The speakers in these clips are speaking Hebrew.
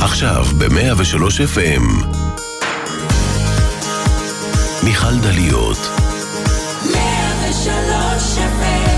עכשיו ב-103 FM. מיכל דליות. 103 FM.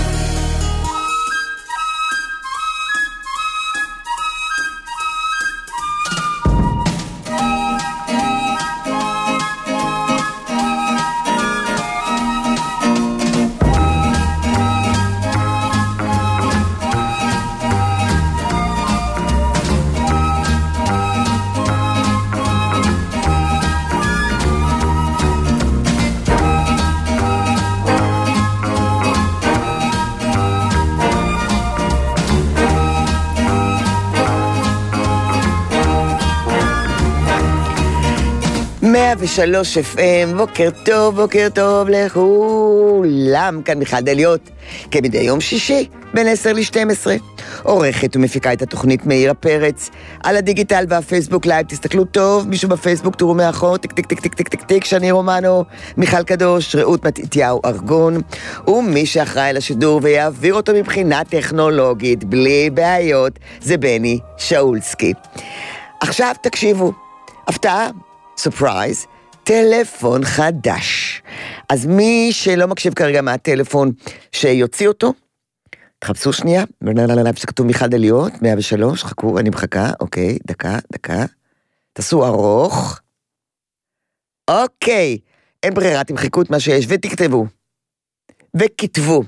ושלוש FM, בוקר טוב לכולם, כאן מיכל דליות, כמדי יום שישי, בין 10 ל-12, עורכת ומפיקה את התוכנית מאירה פרץ, על הדיגיטל והפייסבוק לייב, תסתכלו טוב, מישהו בפייסבוק, תראו מאחור, טיק טיק טיק טיק טיק טיק טיק, שני רומנו, מיכל קדוש, רעות מתתיהו ארגון, ומי שאחראי לשידור ויעביר אותו מבחינה טכנולוגית, בלי בעיות, זה בני שאולסקי. עכשיו תקשיבו, הפתעה, סופרייז, טלפון חדש. אז מי שלא מקשיב כרגע מהטלפון שיוציא אותו, תחפשו שנייה, שכתוב מיכל דליות, 103, חכו, אני מחכה, אוקיי, דקה, תעשו ארוך, אוקיי, אין ברירה, תמחקו את מה שיש ותכתבו, וכתבו,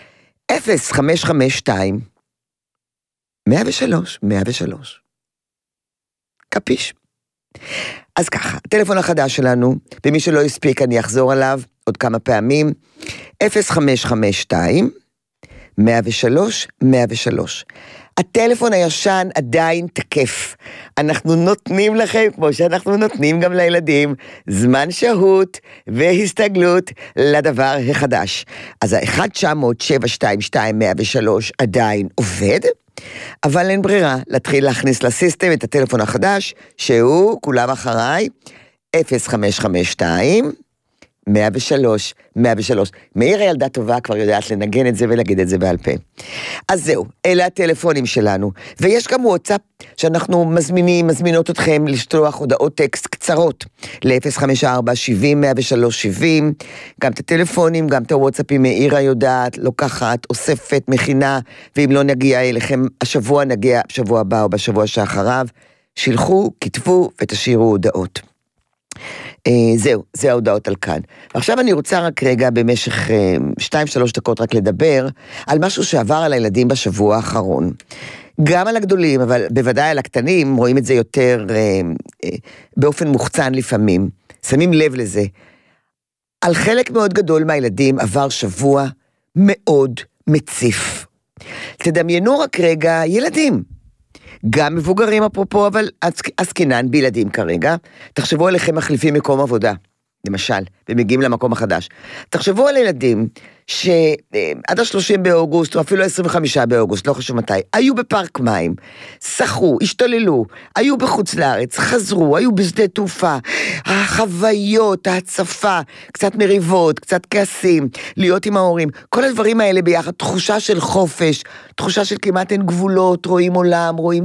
0552, 103, קפיש. אז ככה, הטלפון החדש שלנו, ומי שלא הספיק אני אחזור עליו עוד כמה פעמים, 0552 103. הטלפון הישן עדיין תקף. אנחנו נותנים לכם, כמו שאנחנו נותנים גם לילדים, זמן שהות והסתגלות לדבר החדש. אז ה-1-900-722-103 עדיין עובד, אבל אין ברירה להתחיל להכניס לסיסטם את הטלפון החדש, שהוא, כולם אחריי, 0552 103. מאיר הילדה טובה כבר יודעת לנגן את זה ולהגיד את זה בעל פה. אז זהו, אלה הטלפונים שלנו. ויש גם וואטסאפ שאנחנו מזמינות אתכם לשלוח הודעות טקסט קצרות ל-054-70-103-70. גם את הטלפונים, גם את הוואטסאפים מאירה יודעת, לוקחת, אוספת, מכינה, ואם לא נגיע אליכם השבוע, נגיע בשבוע הבא או בשבוע שאחריו. שילחו, כתבו ותשאירו הודעות. זהו, זה ההודעות על כאן. ועכשיו אני רוצה רק רגע במשך 2-3 דקות רק לדבר על משהו שעבר על הילדים בשבוע האחרון. גם על הגדולים, אבל בוודאי על הקטנים, רואים את זה יותר באופן מוחצן לפעמים. שמים לב לזה. על חלק מאוד גדול מהילדים עבר שבוע מאוד מציף. תדמיינו רק רגע ילדים. גם מבוגרים אפרופו, אבל עסקינן בילדים כרגע, תחשבו עליכם מחליפים מקום עבודה, למשל, ומגיעים למקום החדש. תחשבו על ילדים שעד ה-30 באוגוסט, או אפילו 25 באוגוסט, לא חשוב מתי, היו בפארק מים, שחו, השתוללו, היו בחוץ לארץ, חזרו, היו בשדה תעופה, החוויות, ההצפה, קצת מריבות, קצת כעסים, להיות עם ההורים, כל הדברים האלה ביחד, תחושה של חופש, תחושה של כמעט אין גבולות, רואים עולם, רואים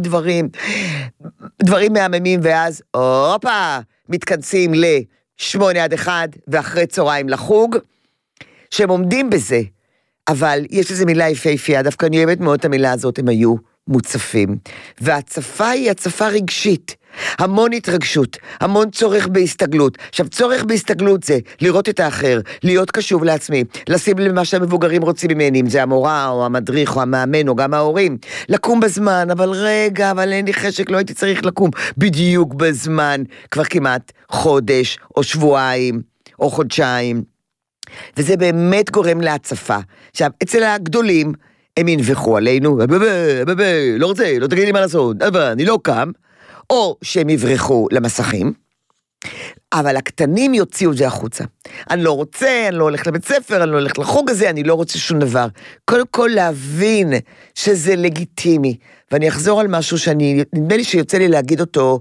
דברים מהממים, ואז, אופה, מתכנסים ל-8-1, ואחרי צהריים לחוג, שהם עומדים בזה, אבל יש איזו מילה יפהפייה, דווקא אני אוהבת מאוד את המילה הזאת, הם היו מוצפים, והצפה היא הצפה רגשית, המון התרגשות, המון צורך בהסתגלות. עכשיו, צורך בהסתגלות זה לראות את האחר, להיות קשוב לעצמי, לשים למה שהמבוגרים רוצים ממני, אם זה המורה או המדריך או המאמן או גם ההורים, לקום בזמן, אבל אין לי חשק, לא הייתי צריך לקום בדיוק בזמן, כבר כמעט חודש או שבועיים או חודשיים, וזה באמת גורם להצפה. עכשיו, אצל הגדולים, הם ינבחו עלינו, לא רוצה, לא תגיד לי מה לעשות, אני לא קם, או שהם יברחו למסכים, אבל הקטנים יוציאו את זה החוצה. אני לא רוצה, אני לא הולך לבית ספר, אני לא הולך לחוג הזה, אני לא רוצה שום דבר. קודם כל להבין שזה לגיטימי, ואני אחזור על משהו נדמה לי שיוצא לי להגיד אותו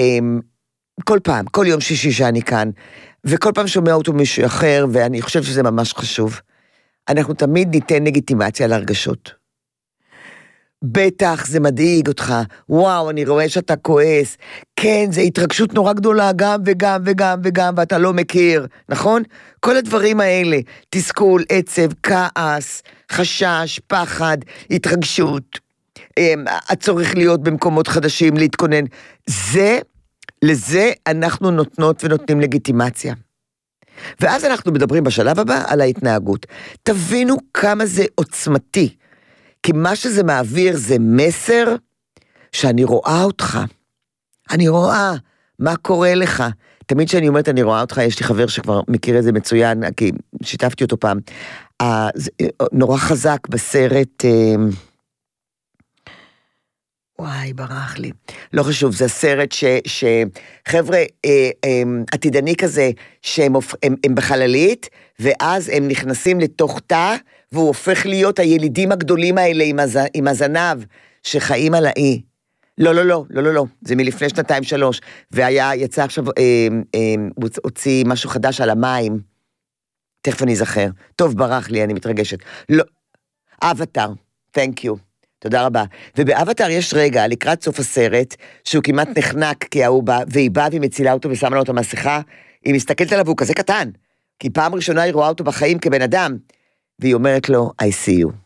כל פעם, כל יום שישי שאני כאן, וכל פעם שומע אותו מישהו אחר, ואני חושב שזה ממש חשוב. אנחנו תמיד ניתן לגיטימציה להרגשות. בטח זה מדאיג אותך, וואו, אני רואה שאתה כועס, כן, זה התרגשות נורא גדולה, גם וגם וגם וגם, ואתה לא מכיר, נכון? כל הדברים האלה, תסכול, עצב, כעס, חשש, פחד, התרגשות, הצורך להיות במקומות חדשים, להתכונן, לזה אנחנו נותנות ונותנים לגיטימציה. ואז אנחנו מדברים בשלב הבא על ההתנהגות. תבינו כמה זה עוצמתי, כי מה שזה מעביר זה מסר שאני רואה אותך. אני רואה מה קורה לך. תמיד שאני אומרת אני רואה אותך, יש לי חבר שכבר מכיר את זה מצוין, כי שיתפתי אותו פעם. נורא חזק בסרט, וואי, ברח לי. לא חשוב, זה סרט שחבר'ה עתידני כזה, שהם בחללית, ואז הם נכנסים לתוך תא, והוא הופך להיות הילידים הגדולים האלה עם הזנב, שחיים על האי. לא, זה מלפני 2-3, יצא עכשיו, הוא הוציא משהו חדש על המים, תכף אני זכר. טוב, ברח לי, אני מתרגשת. לא, אבטר, thank you. תודה רבה. ובאבטר יש רגע, לקראת סוף הסרט, שהוא כמעט נחנק, כי והיא באה והיא מצילה אותו ושמה לו את המסכה, היא מסתכלת עליו והוא כזה קטן, כי פעם ראשונה היא רואה אותו בחיים כבן אדם, והיא אומרת לו, I see you.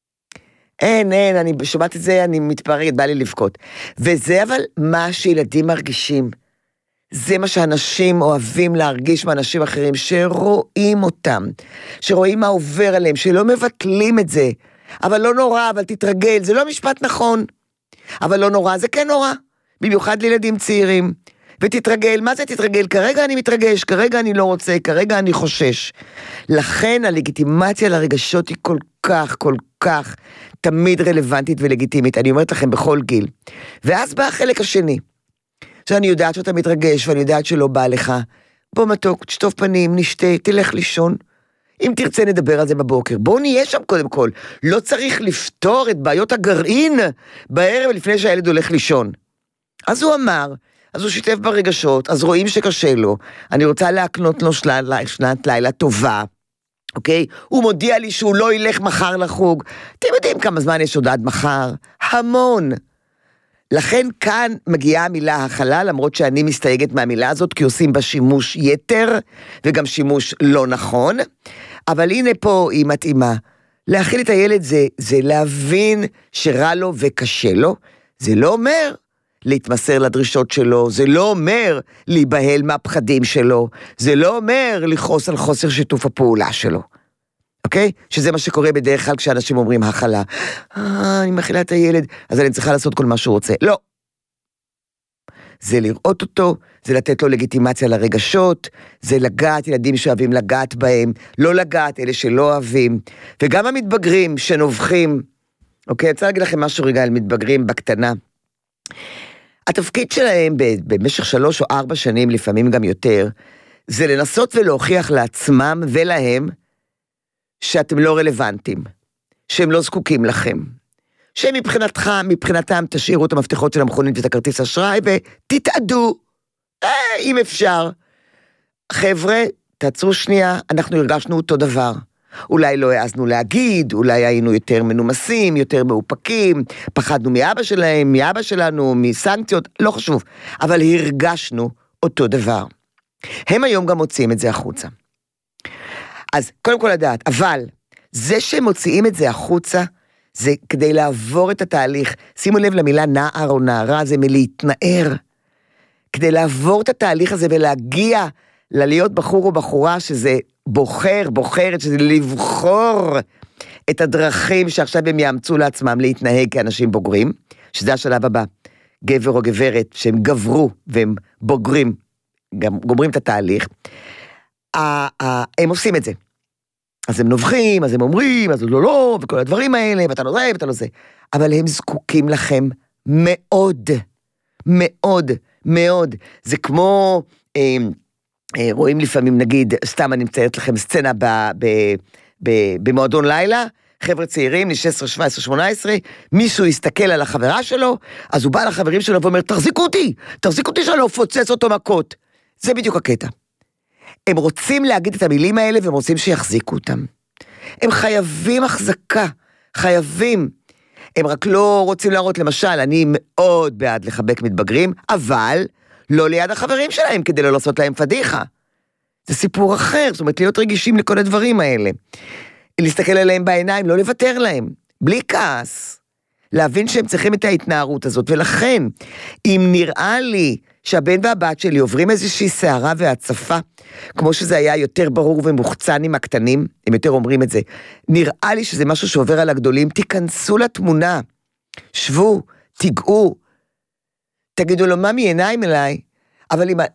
אין, אני שומעת את זה, אני מתפרקת, בא לי לבכות. וזה אבל מה שילדים מרגישים. זה מה שאנשים אוהבים להרגיש מאנשים אחרים, שרואים אותם, שרואים מה עובר עליהם, שלא מבטלים את זה. אבל לא נורא, אבל תתרגל, זה לא משפט נכון. אבל לא נורא, זה כן נורא. במיוחד לילדים צעירים. ותתרגל, מה זה תתרגל? כרגע אני מתרגש, כרגע אני לא רוצה, כרגע אני חושש. לכן הלגיטימציה לרגשות היא כל כך תמיד רלוונטית ולגיטימית. אני אומרת לכם בכל גיל. ואז בא החלק השני. שאני יודעת שאתה מתרגש, ואני יודעת שלא בא לך. בוא מתוק, תשטוף פנים, נשתה, תלך לישון. אם תרצה נדבר על זה בבוקר, בואו נהיה שם קודם כל, לא צריך לפתור את בעיות הגרעין בערב לפני שהילד הולך לישון. אז הוא אמר, אז הוא שיתף ברגשות, אז רואים שקשה לו, אני רוצה להקנות לו שנת לילה טובה, אוקיי? הוא מודיע לי שהוא לא ילך מחר לחוג, אתם יודעים כמה זמן יש עוד עד מחר? המון. לכן כאן מגיעה המילה הכלה, למרות שאני מסתייגת מהמילה הזאת, כי עושים בה שימוש יתר, וגם שימוש לא נכון, אבל הנה פה היא מתאימה. להכיל את הילד זה להבין שרע לו וקשה לו, זה לא אומר להתמסר לדרישות שלו, זה לא אומר להיבהל מהפחדים שלו, זה לא אומר לכעוס על חוסר שיתוף הפעולה שלו. אוקיי? שזה מה שקורה בדרך כלל כשאנשים אומרים הכלה. אני מכילה את הילד, אז אני צריכה לעשות כל מה שהוא רוצה. לא. זה לראות אותו, זה לתת לו לגיטימציה לרגשות, זה לגעת ילדים שאוהבים לגעת בהם, לא לגעת אלה שלא אוהבים, וגם המתבגרים שנובחים, אוקיי? אני רוצה להגיד לכם משהו רגע על מתבגרים בקטנה. התפקיד שלהם במשך 3 או 4 שנים, לפעמים גם יותר, זה לנסות ולהוכיח לעצמם ולהם, שאתם לא רלוונטיים, שהם לא זקוקים לכם, שהם מבחינתם תשאירו את המפתחות של המכונית ואת הכרטיס אשראי, ותתעדו, אם אפשר. חבר'ה, תעצרו שנייה, אנחנו הרגשנו אותו דבר. אולי לא העזנו להגיד, אולי היינו יותר מנומסים, יותר מאופקים, פחדנו מאבא שלהם, מאבא שלנו, מסנקציות, לא חשוב, אבל הרגשנו אותו דבר. הם היום גם מוצאים את זה החוצה. אז קודם כל לדעת, אבל זה שהם מוציאים את זה החוצה, זה כדי לעבור את התהליך. שימו לב למילה נער או נערה, זה מלהתנער. כדי לעבור את התהליך הזה ולהגיע ללהיות בחור או בחורה, שזה בוחרת, שזה לבחור את הדרכים שעכשיו הם יאמצו לעצמם להתנהג כאנשים בוגרים, שזה השלב הבא. גבר או גברת שהם גברו והם בוגרים, גם גומרים את התהליך, הם עושים את זה. אז הם נובחים, אז הם אומרים, אז לא, וכל הדברים האלה, ואתה לא זה, ואתה לא זה. אבל הם זקוקים לכם מאוד, מאוד, מאוד. זה כמו, רואים לפעמים, נגיד, סתם אני מציירת לכם סצנה במועדון לילה, חבר'ה צעירים, 16, 17, 18, מישהו יסתכל על החברה שלו, אז הוא בא לחברים שלו ואומר, תחזיקו אותי שאני לא אפוצץ אותו מכות. זה בדיוק הקטע. הם רוצים להגיד את המילים האלה, והם רוצים שיחזיקו אותם. הם חייבים החזקה, חייבים. הם רק לא רוצים להראות, למשל, אני מאוד בעד לחבק מתבגרים, אבל לא ליד החברים שלהם, כדי לא לעשות להם פדיחה. זה סיפור אחר, זאת אומרת, להיות רגישים לכל הדברים האלה. להסתכל עליהם בעיניים, לא לוותר להם, בלי כעס. להבין שהם צריכים את ההתנערות הזאת, ולכן, אם נראה לי שהבן והבת שלי עוברים איזושהי שערה והצפה, כמו שזה היה יותר ברור ומוחצן עם הקטנים, הם יותר אומרים את זה, נראה לי שזה משהו שעובר על הגדולים, תיכנסו לתמונה, שבו, תיגעו, תגידו לו, ממי, עיניים אליי, אבל אם,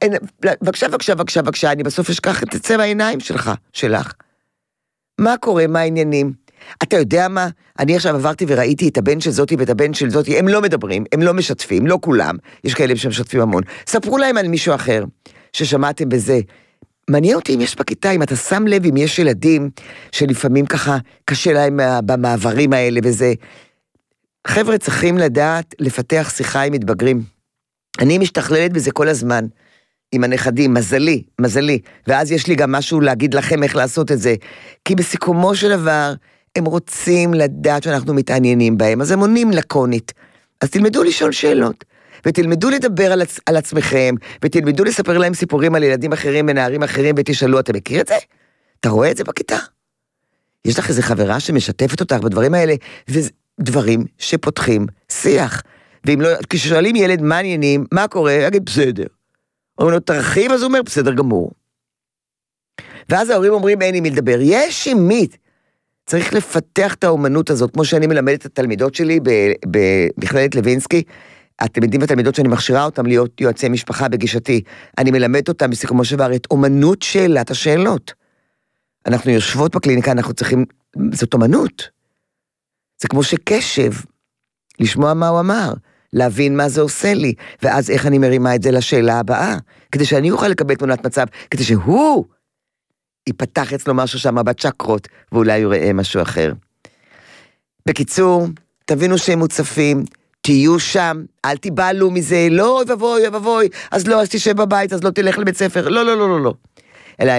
בבקשה, אני בסוף אשכח את צבע העיניים שלך. מה קורה, מה העניינים? אתה יודע מה? אני עכשיו עברתי וראיתי את הבן של זאתי ואת הבן של זאתי, הם לא מדברים, הם לא משתפים, לא כולם, יש כאלה שמשתפים המון. ספרו להם על מישהו אחר ששמעתם בזה. מעניין אותי אם יש בכיתה, אם אתה שם לב, אם יש ילדים שלפעמים ככה קשה להם במעברים האלה וזה. חבר'ה צריכים לדעת לפתח שיחה עם מתבגרים. אני משתכללת בזה כל הזמן. עם הנכדים, מזלי, ואז יש לי גם משהו להגיד לכם איך לעשות את זה, כי בסיכומו של דבר, הם רוצים לדעת שאנחנו מתעניינים בהם, אז הם עונים לקונית, אז תלמדו לשאול שאלות, ותלמדו לדבר על עצמכם, ותלמדו לספר להם סיפורים על ילדים אחרים, ונערים אחרים, ותשאלו, אתה מכיר את זה? אתה רואה את זה בכיתה? יש לך איזו חברה שמשתפת אותך בדברים האלה, ודברים שפותחים שיח, ואם לא, כששואלים ילד מה עניינים, מה קורה, יגיד בסדר. אומרים לו, תרחיב, אז הוא אומר, בסדר גמור. ואז ההורים אומרים, אין עם מי לדבר. יש עם מי. צריך לפתח את האומנות הזאת, כמו שאני מלמדת את התלמידות שלי במכללת לוינסקי, התלמידים והתלמידות שאני מכשירה אותם להיות יועצי משפחה בגישתי, אני מלמד אותם בסיכומו של דבר את אומנות שאלת השאלות. אנחנו יושבות בקליניקה, אנחנו צריכים, זאת אומנות. זה כמו שקשב, לשמוע מה הוא אמר. להבין מה זה עושה לי, ואז איך אני מרימה את זה לשאלה הבאה, כדי שאני אוכל לקבל תמונת מצב, כדי שהוא ייפתח אצלו משהו שם בצ'קרות, ואולי הוא ראה משהו אחר. בקיצור, תבינו שהם מוצפים, תהיו שם, אל תיבלו מזה, לא אוי, אז לא, אז תשב בבית, אז לא תלך לבית ספר, לא. אלא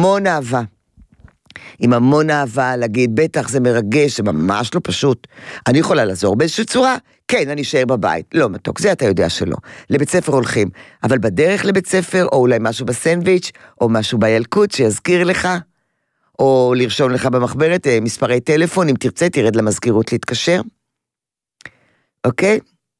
עם המון אהבה, להגיד, בטח זה מרגש, זה ממש לא פשוט. אני יכולה לעזור באיזושהי צורה, כן, אני אשאר בבית. לא, מתוק, זה אתה יודע שלא. לבית ספר הולכים, אבל בדרך לבית ספר, או אולי משהו בסנדוויץ', או משהו בילקוט שיזכיר לך, או לרשום לך במחברת מספרי טלפון, אם תרצה, תרד למזכירות להתקשר. אוקיי?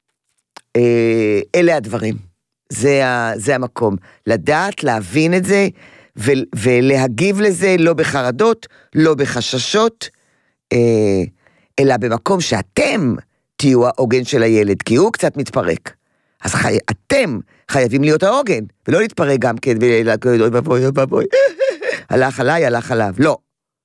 אלה הדברים. זה המקום. לדעת, להבין את זה, ולהגיב לזה לא בחרדות, לא בחששות, אלא במקום שאתם תהיו העוגן של הילד, כי הוא קצת מתפרק. אז אתם חייבים להיות העוגן, ולא להתפרק גם כן, ולהגיד, אוי, הלך עליי, הלך עליו. לא.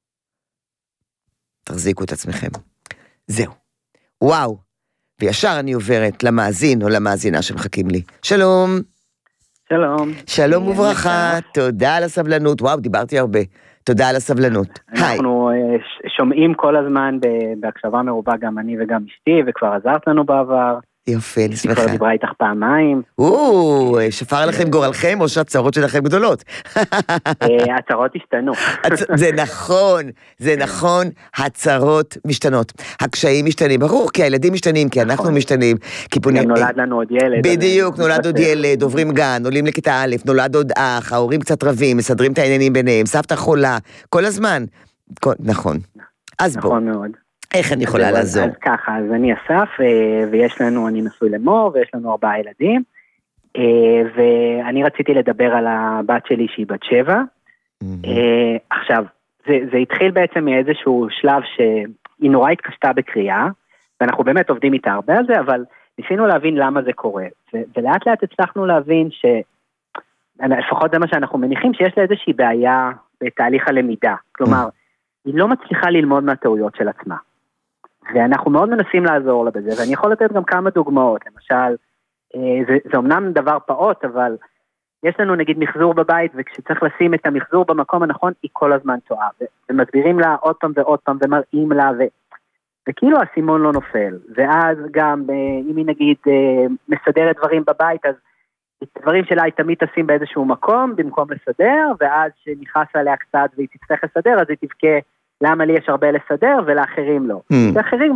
תחזיקו את עצמכם. זהו. וואו. וישר אני עוברת למאזין או למאזינה שמחכים לי. שלום. שלום וברכה, תודה על הסבלנות, וואו, דיברתי הרבה, תודה על הסבלנות. אנחנו שומעים כל הזמן בהקשבה מרובה, גם אני וגם אשתי, וכבר עזרת לנו בעבר. יופי, אני שמחה. היא כבר דיברה איתך פעמיים. שפר לכם גורלכם, או שהצרות שלכם גדולות? הצרות השתנו. זה נכון, הצרות משתנות. הקשיים משתנים, ברור, כי הילדים משתנים, כי אנחנו משתנים. נולד לנו עוד ילד. בדיוק, נולד עוד ילד, עוברים גן, עולים לכיתה א', נולד עוד אח, ההורים קצת רבים, מסדרים את העניינים ביניהם, סבתא חולה, כל הזמן. נכון. אז בוא. נכון מאוד. איך אני יכולה לעזור? אז ככה, אז אני אסף, אני נשוי למור, ויש לנו 4 ילדים, ואני רציתי לדבר על הבת שלי שהיא בת 7. עכשיו, זה התחיל בעצם מאיזשהו שלב שהיא נורא התקשתה בקריאה, ואנחנו באמת עובדים איתה הרבה על זה, אבל ניסינו להבין למה זה קורה, ולאט לאט הצלחנו להבין לפחות זה מה שאנחנו מניחים, שיש לה איזושהי בעיה בתהליך הלמידה, כלומר, היא לא מצליחה ללמוד מהטעויות של עצמה. ואנחנו מאוד מנסים לעזור לה בזה, ואני יכול לתת גם כמה דוגמאות, למשל, זה אמנם דבר פעוט, אבל יש לנו נגיד מחזור בבית, וכשצריך לשים את המחזור במקום הנכון, היא כל הזמן טועה, ומסבירים לה עוד פעם ועוד פעם, ומראים לה, וכאילו הסימון לא נופל, ואז גם, אם היא נגיד מסדרת דברים בבית, אז דברים שלה היא תמיד תשים באיזשהו מקום, במקום לסדר, ואז שנכנס עליה קצת והיא תצטרך לסדר, אז היא תבכה, למה לי יש הרבה לסדר ולאחרים לא. לאחרים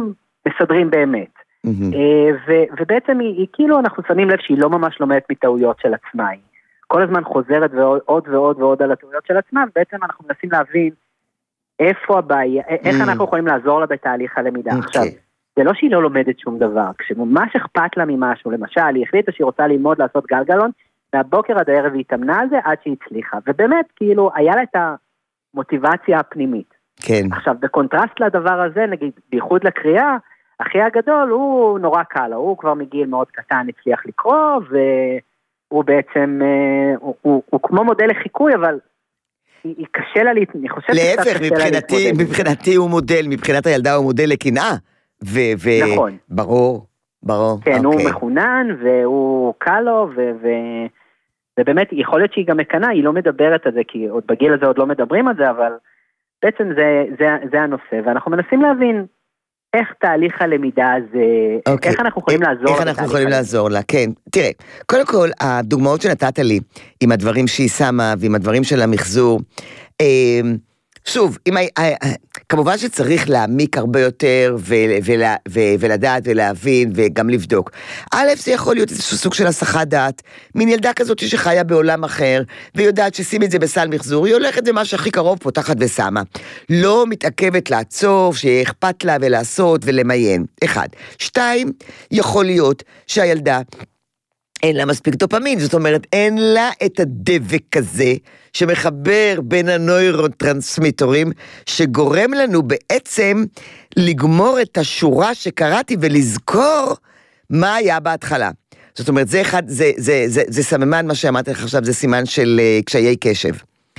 מסדרים באמת. ובעצם היא כאילו אנחנו שמים לב שהיא לא ממש לומדת מטעויות של עצמה, היא כל הזמן חוזרת ועוד ועוד ועוד על הטעויות של עצמה, ובעצם אנחנו מנסים להבין איפה הבעיה, איך אנחנו יכולים לעזור לה בתהליך הלמידה. עכשיו, זה לא שהיא לא לומדת שום דבר, כשממש אכפת לה ממשהו, למשל, היא החליטה שהיא רוצה ללמוד לעשות גלגלון, והבוקר עד הערב היא התאמנה על זה עד שהיא הצליחה, ובאמת, כאילו, היה לה את המוטיבציה הפנימית. כן. עכשיו, בקונטרסט לדבר הזה, נגיד, בייחוד לקריאה, אחי הגדול הוא נורא קל, הוא כבר מגיל מאוד קטן הצליח לקרוא, והוא בעצם, הוא כמו מודל לחיקוי, אבל היא קשה לה, אני חושבת להפך, מבחינתי הוא מודל, מבחינת הילדה הוא מודל לקנאה, נכון. ברור. כן, הוא מחונן, והוא קל לו, ובאמת, יכול להיות שהיא גם מקנה, היא לא מדברת על זה, כי עוד בגיל הזה עוד לא מדברים על זה, אבל בעצם זה הנושא, ואנחנו מנסים להבין איך תהליך הלמידה הזה, איך אנחנו יכולים לעזור לה. איך אנחנו יכולים לעזור לה, כן. תראה, קודם כל, הדוגמאות שנתת לי, עם הדברים שהיא שמה, ועם הדברים של המחזור, שוב, כמובן שצריך להעמיק הרבה יותר, ולדעת ולהבין, וגם לבדוק. א', זה יכול להיות איזשהו סוג של הסחת דעת, מין ילדה כזאת שחיה בעולם אחר, ויודעת ששים את זה בסל מחזור, היא הולכת במה שהכי קרוב, פותחת ושמה. לא מתעכבת לעצוב, שיהיה אכפת לה ולעשות ולמיין. 1. 2, יכול להיות שהילדה, אין לה מספיק דופמין, זאת אומרת, אין לה את הדבק הזה, שמחבר בין הנוירוטרנסמיטורים, שגורם לנו בעצם לגמור את השורה שקראתי, ולזכור מה היה בהתחלה. זאת אומרת, זה סממן, מה שאמרתי לך עכשיו, זה סימן של קשיי קשב.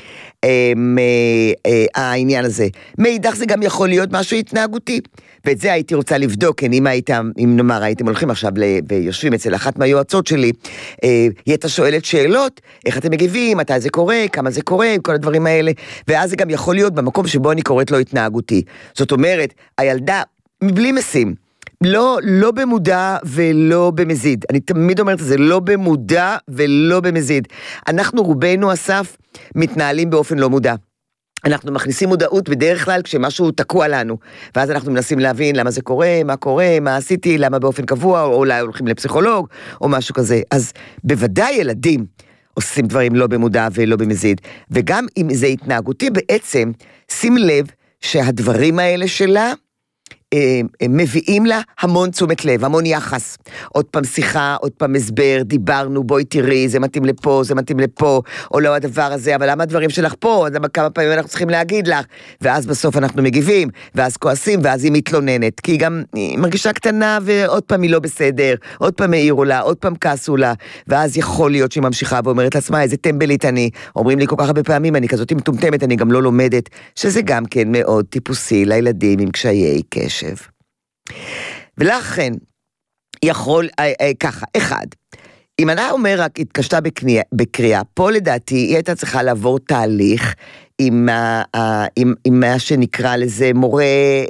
העניין הזה. מאידך זה גם יכול להיות משהו התנהגותי, ואת זה הייתי רוצה לבדוק, אם נאמר הייתם הולכים עכשיו ויושבים אצל אחת מהיועצות שלי, היא הייתה שואלת שאלות, איך אתם מגיבים, מתי זה קורה, כמה זה קורה, כל הדברים האלה, ואז זה גם יכול להיות במקום שבו אני קוראת לו התנהגותי. זאת אומרת, הילדה מבלי משים, לא במודע ולא במזיד. אני תמיד אומרת את זה, לא במודע ולא במזיד. אנחנו רובנו, אסף, מתנהלים באופן לא מודע. אנחנו מכניסים מודעות בדרך כלל כשמשהו תקוע לנו, ואז אנחנו מנסים להבין למה זה קורה, מה עשיתי, למה באופן קבוע, או אולי הולכים לפסיכולוג, או משהו כזה. אז בוודאי ילדים עושים דברים לא במודע ולא במזיד. וגם אם זה התנהגותי בעצם, שים לב שהדברים האלה שלה, מביאים לה המון תשומת לב, המון יחס. עוד פעם שיחה, עוד פעם הסבר, דיברנו, בואי תראי, זה מתאים לפה, זה מתאים לפה, או לא הדבר הזה, אבל למה הדברים שלך פה? כמה פעמים אנחנו צריכים להגיד לך, ואז בסוף אנחנו מגיבים, ואז כועסים, ואז היא מתלוננת, כי היא גם מרגישה קטנה, ועוד פעם היא לא בסדר, עוד פעם העירו לה, עוד פעם כעסו לה, ואז יכול להיות שהיא ממשיכה ואומרת לעצמה, איזה טמבלית אני, אומרים לי כל כך הרבה פעמים, אני כזאת מטומטמת, אני גם לא לומדת, שזה גם כן מאוד טיפוסי לילדים עם קשיי קשב. ולכן יכול ככה, 1, אם אני אומר רק התקשתה בקריאה, פה לדעתי היא הייתה צריכה לעבור תהליך עם מה שנקרא לזה מורה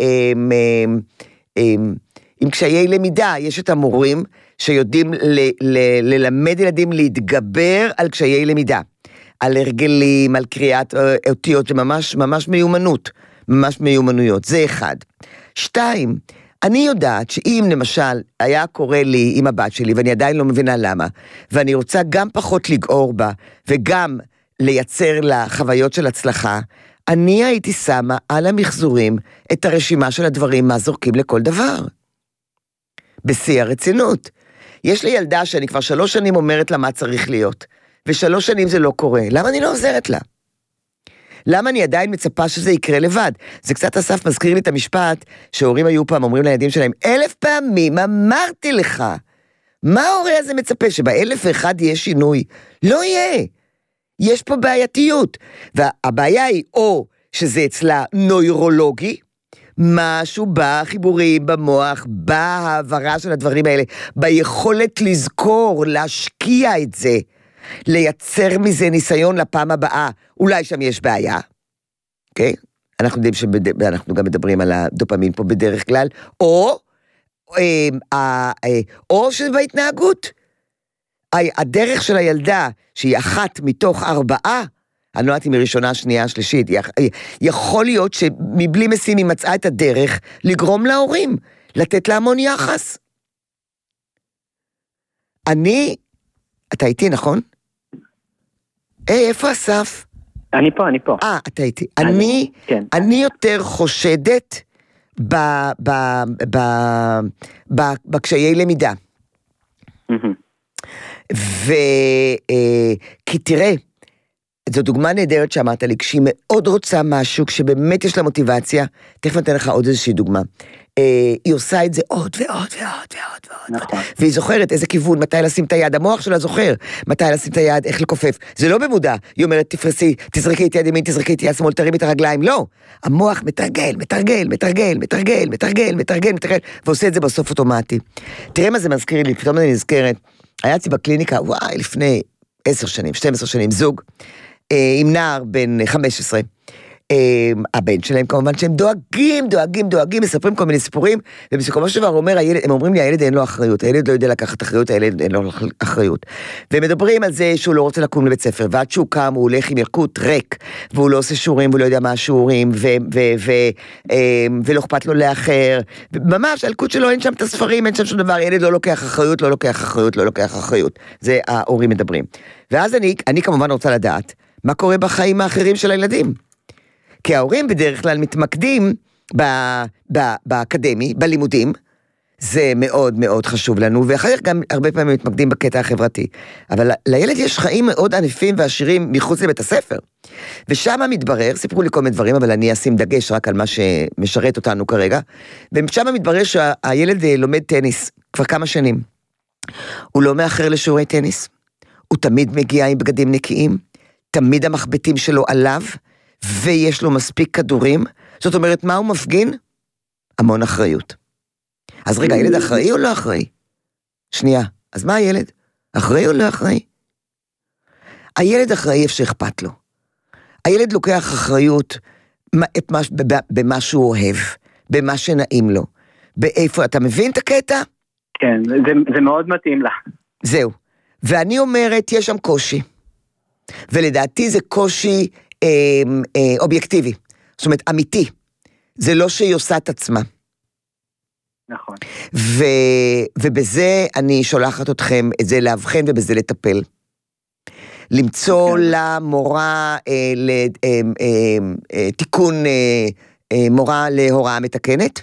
עם קשיי למידה. יש את המורים שיודעים ללמד ילדים להתגבר על קשיי למידה, על הרגלים, על קריאת אותיות, זה ממש מיומנות, ממש מיומנויות. זה 1. 2, אני יודעת שאם למשל היה קורה לי עם הבת שלי, ואני עדיין לא מבינה למה, ואני רוצה גם פחות לגעור בה, וגם לייצר לה חוויות של הצלחה, אני הייתי שמה על המחזורים את הרשימה של הדברים מה זורקים לכל דבר. בשיא הרצינות. יש לי ילדה שאני כבר 3 שנים אומרת לה מה צריך להיות, ו3 שנים זה לא קורה. למה אני לא עוזרת לה? למה אני עדיין מצפה שזה יקרה לבד? זה קצת, אסף, מזכיר לי את המשפט שהורים היו פעם אומרים לילדים שלהם, 1000 פעמים אמרתי לך, מה ההורה הזה מצפה? שב1001 יהיה שינוי? לא יהיה. יש פה בעייתיות. והבעיה היא או שזה אצלה נוירולוגי, משהו בחיבורים, במוח, בהעברה של הדברים האלה, ביכולת לזכור, להשקיע את זה, לייצר מזה ניסיון לפעם הבאה, אולי שם יש בעיה, אוקיי? אנחנו יודעים שאנחנו גם מדברים על הדופמין פה בדרך כלל, או שזה בהתנהגות. הדרך של הילדה, שהיא 1 מתוך 4, אני לא יודעת אם היא ראשונה, שנייה, שלישית, יכול להיות שמבלי משים היא מצאה את הדרך לגרום להורים, לתת לה המון יחס. אתה איתי, נכון? איפה אסף? אני פה. אתה איתי. כן. אני יותר חושדת בקשיי למידה. כי תראה, זו דוגמה נהדרת שאמרת לי, כשהיא מאוד רוצה משהו, כשבאמת יש לה מוטיבציה, תכף נתן לך עוד איזושהי דוגמה, היא עושה את זה עוד ועוד ועוד ועוד, נכון. והיא זוכרת איזה כיוון, מתי לשים את היד, המוח שלה זוכר, מתי לשים את היד, איך לקופף, זה לא במודע, היא אומרת תפרסי, תזרקי את יד ימין, תזרקי את יד שמאל, תרימי את הרגליים, לא, המוח מתרגל, ועושה את זה בסוף אוטומטי. תראה מה זה מזכיר לי, פתאום אני נזכרת, היה אצלי בקליניקה, לפני 10 שנים, 12 שנים, זוג, עם נער בן 15, הבן שלהם כמובן שהם דואגים, מספרים כל מיני סיפורים, ובסיכומו של דבר הם אומרים לי, הילד אין לו אחריות, הילד לא יודע לקחת אחריות, הילד אין לו אחריות, והם מדברים על זה שהוא לא רוצה לקום לבית ספר, ועד שהוא קם הוא הולך עם ילקוט ריק, והוא לא עושה שיעורים, והוא לא יודע מה השיעורים, ולא אכפת לו לאחר, ממש, הילקוט שלו אין שם את הספרים, אין שם שום דבר, ילד לא לוקח אחריות, זה ההורים מדברים. ואז אני כמובן רוצה לדעת, מה קורה בחיים האחרים של הילדים? כי ההורים בדרך כלל מתמקדים באקדמי, בלימודים, זה מאוד מאוד חשוב לנו, ואחר כך גם הרבה פעמים מתמקדים בקטע החברתי. אבל לילד יש חיים מאוד ענפים ועשירים מחוץ לבית הספר. ושם מתברר, סיפרו לי כל מיני דברים, אבל אני אשים דגש רק על מה שמשרת אותנו כרגע, ושם מתברר שהילד לומד טניס כבר כמה שנים. הוא לא מאחר לשיעורי טניס, הוא תמיד מגיע עם בגדים נקיים, תמיד המחבטים שלו עליו, ויש לו מספיק כדורים, זאת אומרת, מה הוא מפגין? המון אחריות. אז רגע, הילד אחראי או לא אחראי? שנייה, אז מה הילד? אחראי או לא אחראי? הילד אחראי איפה שאכפת לו. הילד לוקח אחריות במה שהוא אוהב, במה שנעים לו. באיפה, אתה מבין את הקטע? כן, זה מאוד מתאים לה. זהו. ואני אומרת, יש שם קושי. ולדעתי זה קושי אובייקטיבי, זאת אומרת אמיתי, זה לא שהיא עושה את עצמה. נכון. ובזה אני שולחת אתכם את זה להבחן ובזה לטפל. למצוא לה מורה לתיקון, מורה להוראה מתקנת,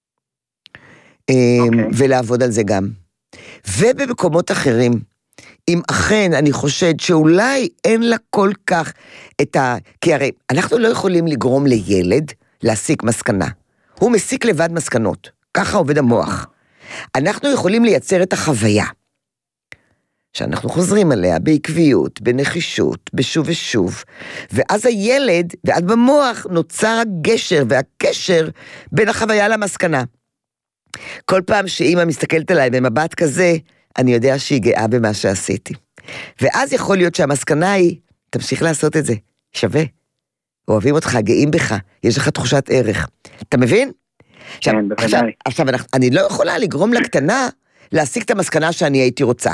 ולעבוד על זה גם. ובמקומות אחרים, אם אכן אני חושד שאולי אין לה כל כך כי הרי אנחנו לא יכולים לגרום לילד להסיק מסקנה. הוא מסיק לבד מסקנות. ככה עובד המוח. אנחנו יכולים לייצר את החוויה. שאנחנו חוזרים עליה בעקביות, בנחישות, בשוב ושוב. ואז הילד, ואז במוח נוצר הגשר והקשר בין החוויה למסקנה. כל פעם שאמא מסתכלת עליי במבט כזה, אני יודע שהיא גאה במה שעשיתי. ואז יכול להיות שהמסקנה היא, תמשיך לעשות את זה, שווה. אוהבים אותך, גאים בך, יש לך תחושת ערך. אתה מבין? כן, בוודאי. עכשיו, אני לא יכולה לגרום לקטנה להשיג את המסקנה שאני הייתי רוצה.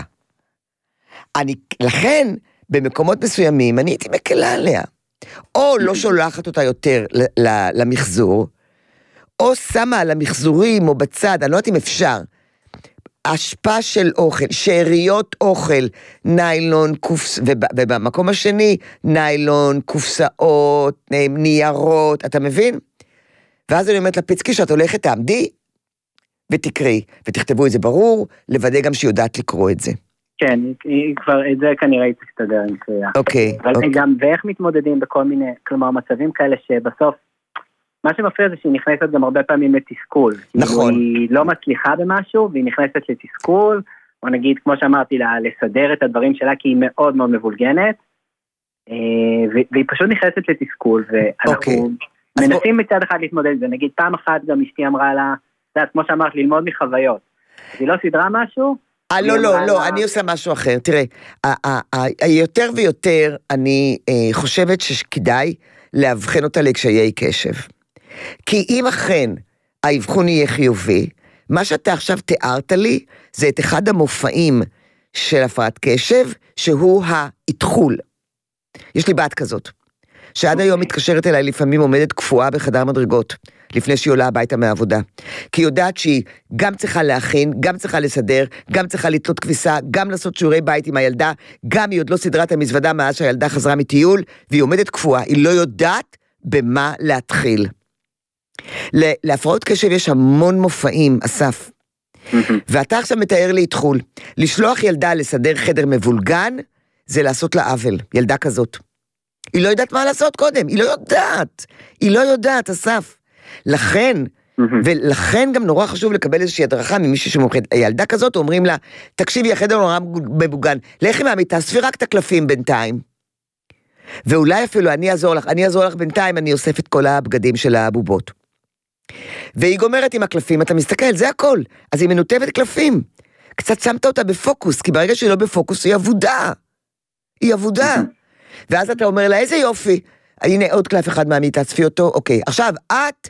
לכן, במקומות מסוימים, אני הייתי מקלה עליה. או לא שולחת אותה יותר למחזור, או שמה על המחזורים או בצד, אני לא יודעת אם אפשר, השפעה של אוכל, שאריות אוכל, ניילון, ובמקום השני, ניילון, קופסאות, ניירות, אתה מבין? ואז אני אומרת לפצקי שאת הולכת, תעמדי, ותקראי, ותכתבו את זה ברור, לוודא גם שהיא יודעת לקרוא את זה. כן, כבר את זה כנראה תסתדר עם קריאה. אוקיי. אבל גם, ואיך מתמודדים בכל מיני, כלומר, מצבים כאלה שבסוף, מה שמפריע זה שהיא נכנסת גם הרבה פעמים לתסכול. נכון. היא לא מצליחה במשהו, והיא נכנסת לתסכול, או נגיד, כמו שאמרתי לה, לסדר את הדברים שלה, כי היא מאוד מאוד מבולגנת, והיא פשוט נכנסת לתסכול, ואנחנו מנסים מצד אחד להתמודד עם זה. נגיד, פעם אחת גם אשתי אמרה לה, כמו שאמרת, ללמוד מחוויות. אז היא לא סדרה משהו? לא, אני עושה משהו אחר. תראה, יותר ויותר אני חושבת שכדאי להבחן אותה לקשיי קשב. כי אם אכן האבחון יהיה חיובי, מה שאתה עכשיו תיארת לי, זה את אחד המופעים של הפרעת קשב, שהוא ההתחול. יש לי בת כזאת, שעד היום מתקשרת אליי לפעמים עומדת קפואה בחדר מדרגות, לפני שהיא עולה הביתה מהעבודה. כי היא יודעת שהיא גם צריכה להכין, גם צריכה לסדר, גם צריכה לתלות כביסה, גם לעשות שיעורי בית עם הילדה, גם היא עוד לא סדרה את המזוודה מאז שהילדה חזרה מטיול, והיא עומדת קפואה, היא לא יודעת במה להתחיל. להפרעות קשב יש המון מופעים, אסף. ואתה עכשיו מתאר לי התחול. לשלוח ילדה לסדר חדר מבולגן, זה לעשות לה עוול, ילדה כזאת. היא לא יודעת מה לעשות קודם, היא לא יודעת, אסף. לכן, ולכן גם נורא חשוב לקבל איזושהי הדרכה ממישהו שמומחית. הילדה כזאת אומרים לה, תקשיבי, החדר נורא מבוגן, לכי מהמיטה, ספרי רק את הקלפים בינתיים. ואולי אפילו אני אעזור לך בינתיים, אני אוסף את כל הבגדים של הבובות. והיא גומרת עם הקלפים, אתה מסתכל, זה הכל. אז היא מנותבת קלפים. קצת שמת אותה בפוקוס, כי ברגע שהיא לא בפוקוס, היא עבודה. ואז אתה אומר לה, איזה יופי. הנה עוד קלף אחד מהמיטה, צפי אותו, אוקיי. עכשיו, את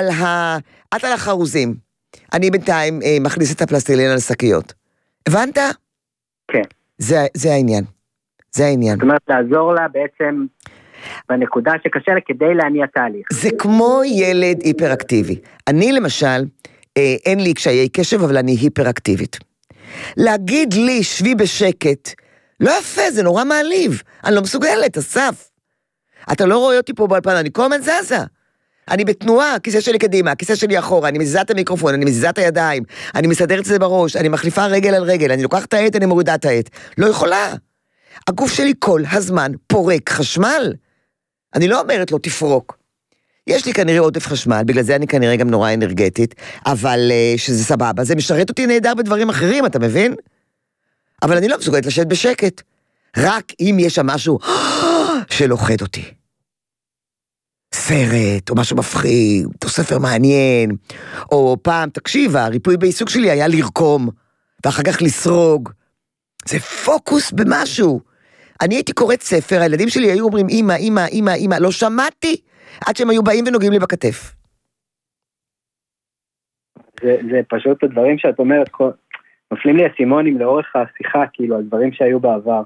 על החרוזים. אני בינתיים מכניס את הפלסטילין על השקיות. הבנת? כן. זה העניין. זאת אומרת, לעזור לה בעצם בנקודה שקשה לה כדי להניע תהליך. זה כמו ילד היפראקטיבי. אני למשל, אין לי קשיי קשב, אבל אני היפראקטיבית. להגיד לי, שבי בשקט, לא יפה, זה נורא מעליב. אני לא מסוגלת, אסף. אתה לא רואה אותי פה באולפן, אני כל הזמן זזה. אני בתנועה, כיסא שלי קדימה, כיסא שלי אחורה, אני מזיזה את המיקרופון, אני מזיזה את הידיים, אני מסדרת את זה בראש, אני מחליפה רגל על רגל, אני לוקחת את העט, אני מורידה את העט. לא יכולה. הגוף שלי כל הזמן פורק חשמל. אני לא אומרת לו תפרוק. יש לי כנראה עודף חשמל, בגלל זה אני כנראה גם נורא אנרגטית, אבל שזה סבבה, זה משרת אותי נהדר בדברים אחרים, אתה מבין? אבל אני לא מסוגלת לשבת בשקט. רק אם יש שם משהו שלוחד אותי. סרט, או משהו מפחיד, או ספר מעניין, או פעם, תקשיב, הריפוי בעיסוק שלי היה לרקום, ואחר כך לסרוג. זה פוקוס במשהו. אני הייתי קוראת ספר, הילדים שלי היו אומרים, אמא, לא שמעתי, עד שהם היו באים ונוגעים לי בכתף. זה פשוט הדברים שאת אומרת, נופלים לי הסימונים לאורך השיחה, כאילו, על דברים שהיו בעבר.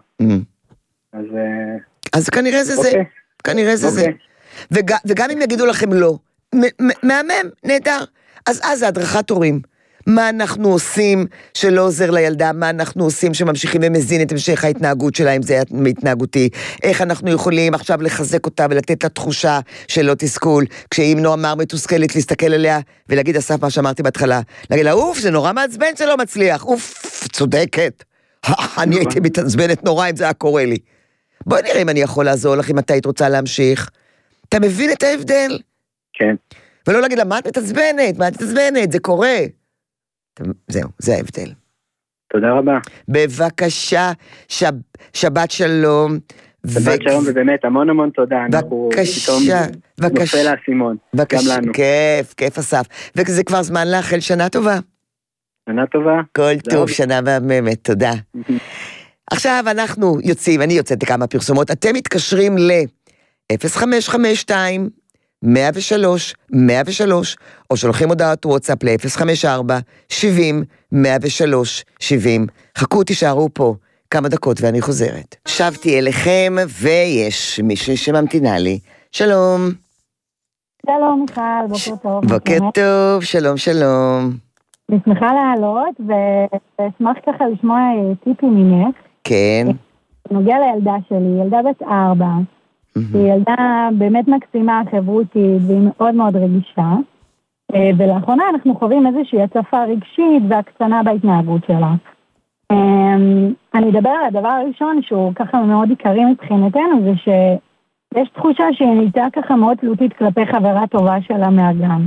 אז כנראה זה זה. כנראה זה זה. וגם אם יגידו לכם לא, מהמם, נהדר. אז ההדרכת הורים. מה אנחנו עושים שלא עוזר לילדה, מה אנחנו עושים שממשיכים ומזין את המשך ההתנהגות שלה, אם זה התנהגותי, איך אנחנו יכולים עכשיו לחזק אותה ולתת לה תחושה שלא תסכול, כשאם לא אמר מתוסכלת להסתכל עליה ולהגיד אסף מה שאמרתי בהתחלה, להגיד לה אוף זה נורא מעצבן שלא מצליח, אוף צודקת, אני הייתי מתעצבנת נורא אם זה היה קורה לי. בואי נראה אם אני יכול לעזור לך אם אתה היית רוצה להמשיך. אתה מבין את ההבדל? כן. ולא להגיד לה מה את מתעצבנת, זה קורה. זהו, זה ההבדל. תודה רבה. בבקשה, שבת שלום. שבת שלום, ובאמת, המון תודה. בבקשה, נופל האסימון. גם לנו. כיף אסף. וזה כבר זמן לאחל שנה טובה. שנה טובה. כל טוב, שנה מהממת, תודה. עכשיו אנחנו יוצאים, אני יוצאת לכמה פרסומות, אתם מתקשרים ל-0552 103, 103, או שולחים הודעת וואטסאפ ל-054-70-103-70. חכו, תישארו פה כמה דקות ואני חוזרת. שבתי אליכם ויש מישהי שממתינה לי. שלום. שלום מיכל, בוקר טוב. בוקר טוב, שלום. אני שמחה לעלות ואשמח ככה לשמוע טיפים ממך. כן. נוגע לילדה שלי, ילדה בת 4. היא ילדה באמת מקסימה, חברותית, והיא מאוד מאוד רגישה, ולאחרונה אנחנו חווים איזושהי הצפה רגשית והקצנה בהתנהגות שלה. אני אדבר על הדבר הראשון שהוא ככה מאוד עיקרי מבחינתנו, זה שיש תחושה שהיא נהייתה ככה מאוד תלותית כלפי חברה טובה שלה מהגן.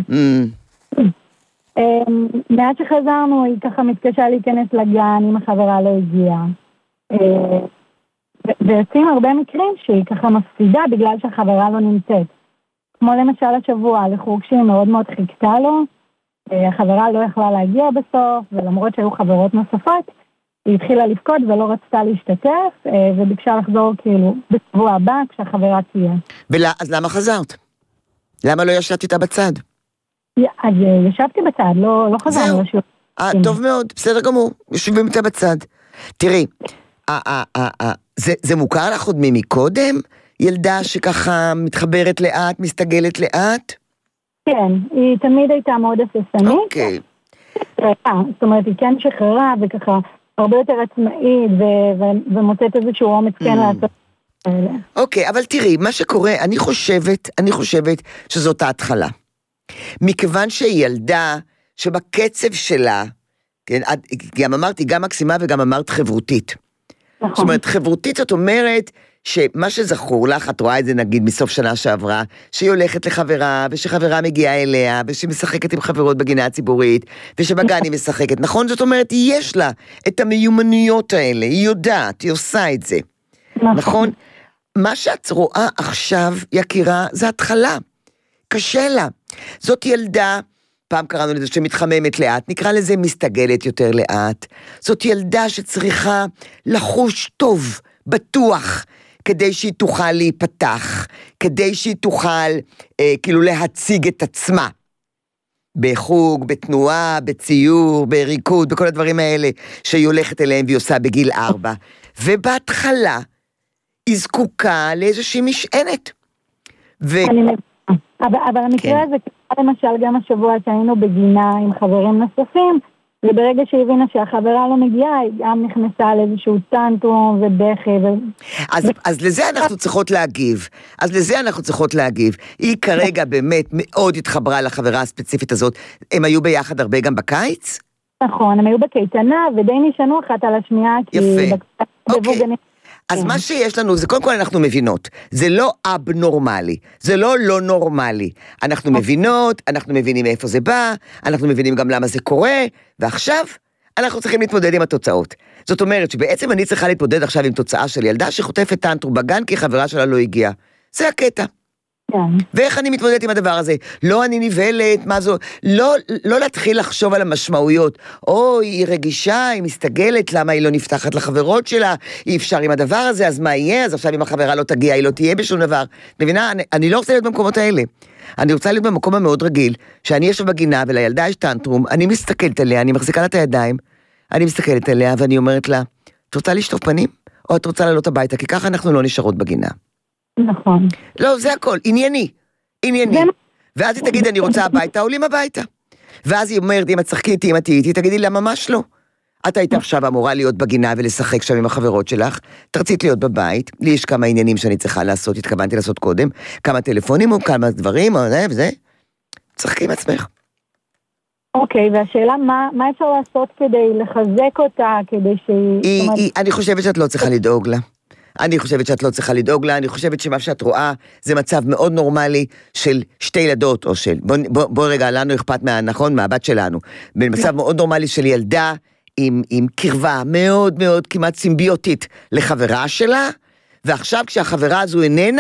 מעט שחזרנו היא ככה מתקשה להיכנס לגן אם החברה לא הגיעה. ויוצאים הרבה מקרים שהיא ככה מפסידה בגלל שהחברה לא נמצאת. כמו למשל השבוע, לחוג שהיא מאוד מאוד חיכתה לו, החברה לא יכלה להגיע בסוף, ולמרות שהיו חברות נוספות, היא התחילה לפקוד ולא רצתה להשתתף, וביקשה לחזור כאילו בשבוע הבא כשהחברה תהיה. אז למה חזרת? למה לא ישבת איתה בצד? אז ישבתי בצד, לא חזרנו. טוב מאוד, בסדר גמור, יושבים איתה בצד. תראי, זה מוכר לך עוד מקודם? ילדה שככה מתחברת לאט, מסתגלת לאט? כן, היא תמיד הייתה מאוד הססנית. אוקיי. זאת אומרת, היא כן שחררה וככה הרבה יותר עצמאית ומוצאת איזשהו אומץ כן לעשות. אוקיי, אבל תראי, מה שקורה, אני חושבת שזאת ההתחלה. מכיוון שהיא ילדה שבקצב שלה, כן, גם אמרתי, גם מקסימה וגם אמרת חברותית. נכון. זאת אומרת, חברותית זאת אומרת שמה שזכור לך, את רואה את זה נגיד מסוף שנה שעברה, שהיא הולכת לחברה, ושחברה מגיעה אליה, ושהיא משחקת עם חברות בגינה הציבורית, ושבגן היא משחקת, נכון? זאת אומרת, יש לה את המיומנויות האלה, היא יודעת, היא עושה את זה. נכון? מה שאת רואה עכשיו, יקירה, זה התחלה. קשה לה. זאת ילדה, פעם קראנו לזה שמתחממת לאט, נקרא לזה מסתגלת יותר לאט. זאת ילדה שצריכה לחוש טוב, בטוח, כדי שהיא תוכל להיפתח, כדי שהיא תוכל כאילו להציג את עצמה. בחוג, בתנועה, בציור, בריקוד, בכל הדברים האלה שהיא הולכת אליהם והיא עושה בגיל 4. ובהתחלה היא זקוקה לאיזושהי משענת. אבל המקרה הזה, למשל גם השבוע שהיינו בגינה עם חברים נוספים, וברגע שהבינה שהחברה לא מגיעה, היא גם נכנסה לאיזשהו טנטרום ובכי. אז לזה אנחנו צריכות להגיב. היא כרגע באמת מאוד התחברה לחברה הספציפית הזאת. הם היו ביחד הרבה גם בקיץ? נכון, הם היו בקייטנה ודי נשענו אחת על השנייה. יפה. אוקיי. אז מה שיש לנו, זה קודם כל אנחנו מבינות, זה לא אבנורמלי, זה לא נורמלי. אנחנו מבינות, אנחנו מבינים איפה זה בא, אנחנו מבינים גם למה זה קורה, ועכשיו אנחנו צריכים להתמודד עם התוצאות. זאת אומרת שבעצם אני צריכה להתמודד עכשיו עם תוצאה של ילדה שחוטפת טנטרום בגן כי חברה שלה לא הגיעה. זה הקטע. ואיך אני מתמודדת עם הדבר הזה? לא אני נבהלת, מה זו? לא להתחיל לחשוב על המשמעויות. היא רגישה, היא מסתגלת, למה היא לא נפתחת לחברות שלה? אי אפשר עם הדבר הזה, אז מה יהיה? אז עכשיו אם החברה לא תגיע, היא לא תהיה בשום דבר. מבינה? אני לא רוצה להיות במקומות האלה. אני רוצה להיות במקום המאוד רגיל, שאני יושב בגינה ולילדה יש טנטרום, אני מסתכלת עליה, אני מחזיקה לה את הידיים, אני מסתכלת עליה ואני אומרת לה, את רוצה לשטוף פנים? או את רוצה לעלות הביתה? כי ככה אנחנו לא נשארות בגינה. נכון. לא, זה הכל, ענייני. ואז היא תגיד, אני רוצה הביתה, עולים הביתה. ואז היא אומרת, אם את שחקי איתי, אם את תהייתי, תגידי לה, ממש לא. את היית עכשיו אמורה להיות בגינה ולשחק שם עם החברות שלך, תרצית להיות בבית, לי יש כמה עניינים שאני צריכה לעשות, התכוונתי לעשות קודם, כמה טלפונים או כמה דברים, או זה וזה, תשחקי עם עצמך. אוקיי, והשאלה, מה אפשר לעשות כדי לחזק אותה, כדי שהיא... אני חושבת שאת לא צריכה לדאוג לה. אני חושבת שמה שאת רואה זה מצב מאוד נורמלי של שתי ילדות, או של, בוא רגע, לנו אכפת מהבת שלנו, במצב מאוד נורמלי של ילדה עם קרבה מאוד מאוד כמעט סימביוטית לחברה שלה, ועכשיו כשהחברה הזו איננה,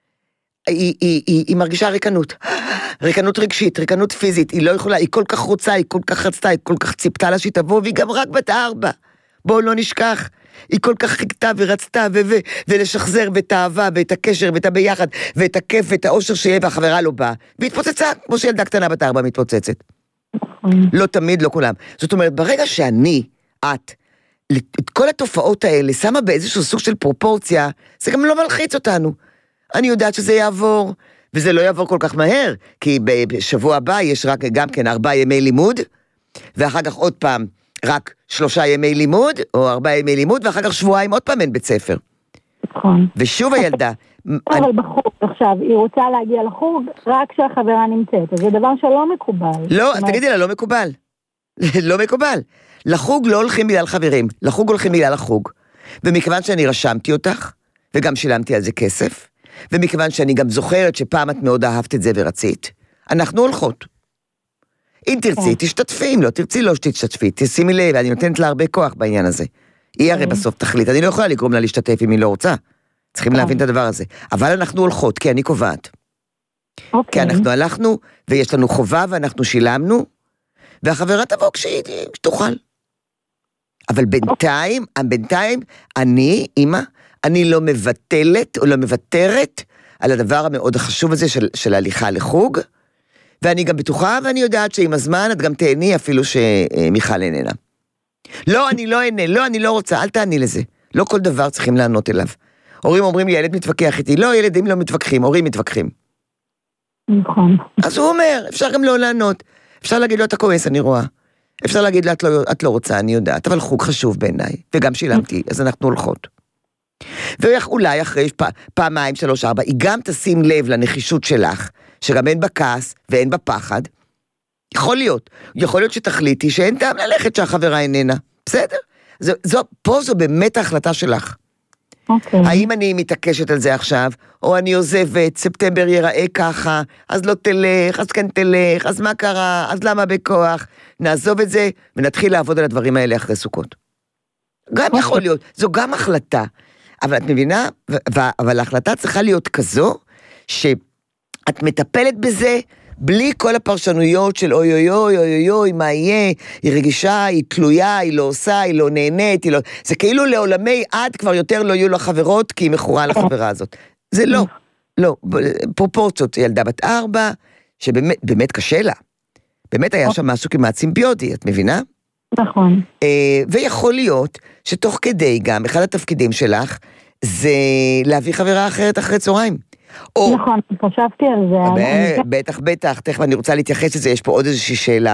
היא מרגישה ריקנות רגשית, ריקנות פיזית, היא לא יכולה, היא כל כך רוצה, היא כל כך רצתה, היא כל כך ציפתה לה שהיא תבוא, והיא גם רק בת 4, בואו לא נשכח, היא כל כך חיכתה ורצתה ולשחזר ואת האהבה ואת הקשר ואת הביחד ואת הכיף ואת האושר שיהיה והחברה לא באה, והתפוצצה, כמו שילדה קטנה בת 4 מתפוצצת. לא תמיד, לא כולם. זאת אומרת, ברגע את כל התופעות האלה שמה באיזשהו סוג של פרופורציה, זה גם לא מלחיץ אותנו. אני יודעת שזה יעבור, וזה לא יעבור כל כך מהר, כי בשבוע הבא יש רק גם כן 4 ימי לימוד, ואחר כך עוד פעם רק 3 ימי לימוד, או 4 ימי לימוד, ואחר כך שבועיים עוד פעם אין בית ספר. נכון. ושוב הילדה. אבל בחוג עכשיו, היא רוצה להגיע לחוג רק כשהחברה נמצאת, אז זה דבר שלא מקובל. לא, תגידי לה, לא מקובל. לא מקובל. לחוג לא הולכים בגלל חברים, לחוג הולכים בגלל החוג. ומכיוון שאני רשמתי אותך, וגם שילמתי על זה כסף, ומכיוון שאני גם זוכרת שפעם את מאוד אהבת את זה ורצית, אנחנו הולכות. אם תרצי, תשתתפי, אם לא תרצי, לא שתשתתפי, תשימי לב, אני נותנת לה הרבה כוח בעניין הזה. היא הרי בסוף תחליט, אני לא יכולה לגרום לה להשתתף אם היא לא רוצה. צריכים להבין את הדבר הזה. אבל אנחנו הולכות, כי אני קובעת. כי אנחנו הלכנו, ויש לנו חובה, ואנחנו שילמנו, והחברה תבוא כשהיא תוכל. אבל בינתיים, אמא, אני לא מבטלת, או לא מבטרת, על הדבר המאוד החשוב הזה של הליכה לחוג, ואני גם בטוחה, ואני יודעת שעם הזמן את גם תהני אפילו שמיכל איננה. לא, אני לא אענה, לא, אני לא רוצה, אל תעני לזה. לא כל דבר צריכים לענות אליו. הורים אומרים לי, ילד מתווכח איתי, לא, ילדים לא מתווכחים, הורים מתווכחים. נכון. אז הוא אומר, אפשר גם לא לענות. אפשר להגיד לו, אתה כועס, אני רואה. אפשר להגיד לה, את לא רוצה, אני יודעת, אבל חוג חשוב בעיניי, וגם שילמתי, אז אנחנו הולכות. ואולי אחרי פעמיים, 3, 4, היא גם תשים לב לנחישות שלך, שגם אין בה כעס ואין בה פחד. יכול להיות שתחליטי שאין טעם ללכת שהחברה איננה. בסדר? פה זו באמת ההחלטה שלך. האם אני מתעקשת על זה עכשיו, או אני עוזבת, ספטמבר ייראה ככה, אז לא תלך, אז כן תלך, אז מה קרה, אז למה בכוח? נעזוב את זה ונתחיל לעבוד על הדברים האלה אחרי סוכות. גם יכול להיות, זו גם החלטה. אבל את מבינה, אבל ההחלטה צריכה להיות כזו, שאת מטפלת בזה, בלי כל הפרשנויות של אוי אוי אוי אוי אוי, מה יהיה, היא רגישה, היא תלויה, היא לא עושה, היא לא נהנית, היא לא... זה כאילו לעולמי עד כבר יותר לא יהיו לה חברות, כי היא מכורה לחברה הזאת. זה לא, פרופורציות, ילדה בת 4, שבאמת קשה לה. באמת היה שם משהו כמעט סימביוטי, את מבינה? נכון. ויכול להיות שתוך כדי גם, אחד התפקידים שלך, זה להביא חברה אחרת אחרי צהריים. נכון, חשבתי על זה. בטח, תכף אני רוצה להתייחס לזה, יש פה עוד איזושהי שאלה.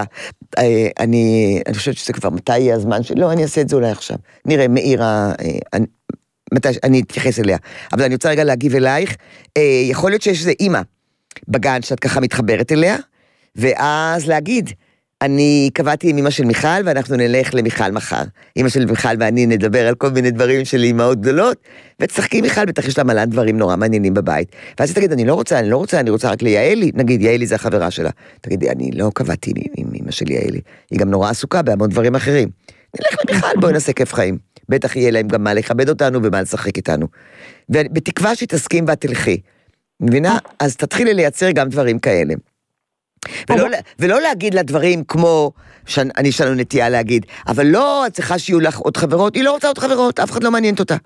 אני חושבת שזה כבר מתי יהיה הזמן לא, אני אעשה את זה אולי עכשיו. נראה, מאירה, מתי אני אתייחס אליה. אבל אני רוצה רגע להגיב אלייך. יכול להיות שיש איזה אימא בגן שאת ככה מתחברת אליה, ואז להגיד, אני קבעתי עם אמא של מיכל, ואנחנו נלך למיכל מחר. אמא של מיכל ואני נדבר על כל מיני דברים של אמאות גדולות, ותשחקי מיכל, בטח יש לה מלא דברים נורא מעניינים בבית. ואז היא תגיד, אני לא רוצה רק ליעלי, נגיד, יעלי זה החברה שלה. תגידי, אני לא קבעתי עם אמא של יעלי, היא גם נורא עסוקה בהמון דברים אחרים. נלך למיכל, בואי נעשה כיף חיים. בטח יהיה להם גם מה לכבד אותנו ומה לשחק איתנו. ובתקווה שהיא תסכים ואת תלכי. מבינה? אז תתחילי לייצר גם דברים כאלה. ולא להגיד לה דברים כמו, אני יש לנו נטייה להגיד, אבל לא, את צריכה שיהיו לך עוד חברות, היא לא רוצה עוד חברות, אף אחד לא מעניינת אותה.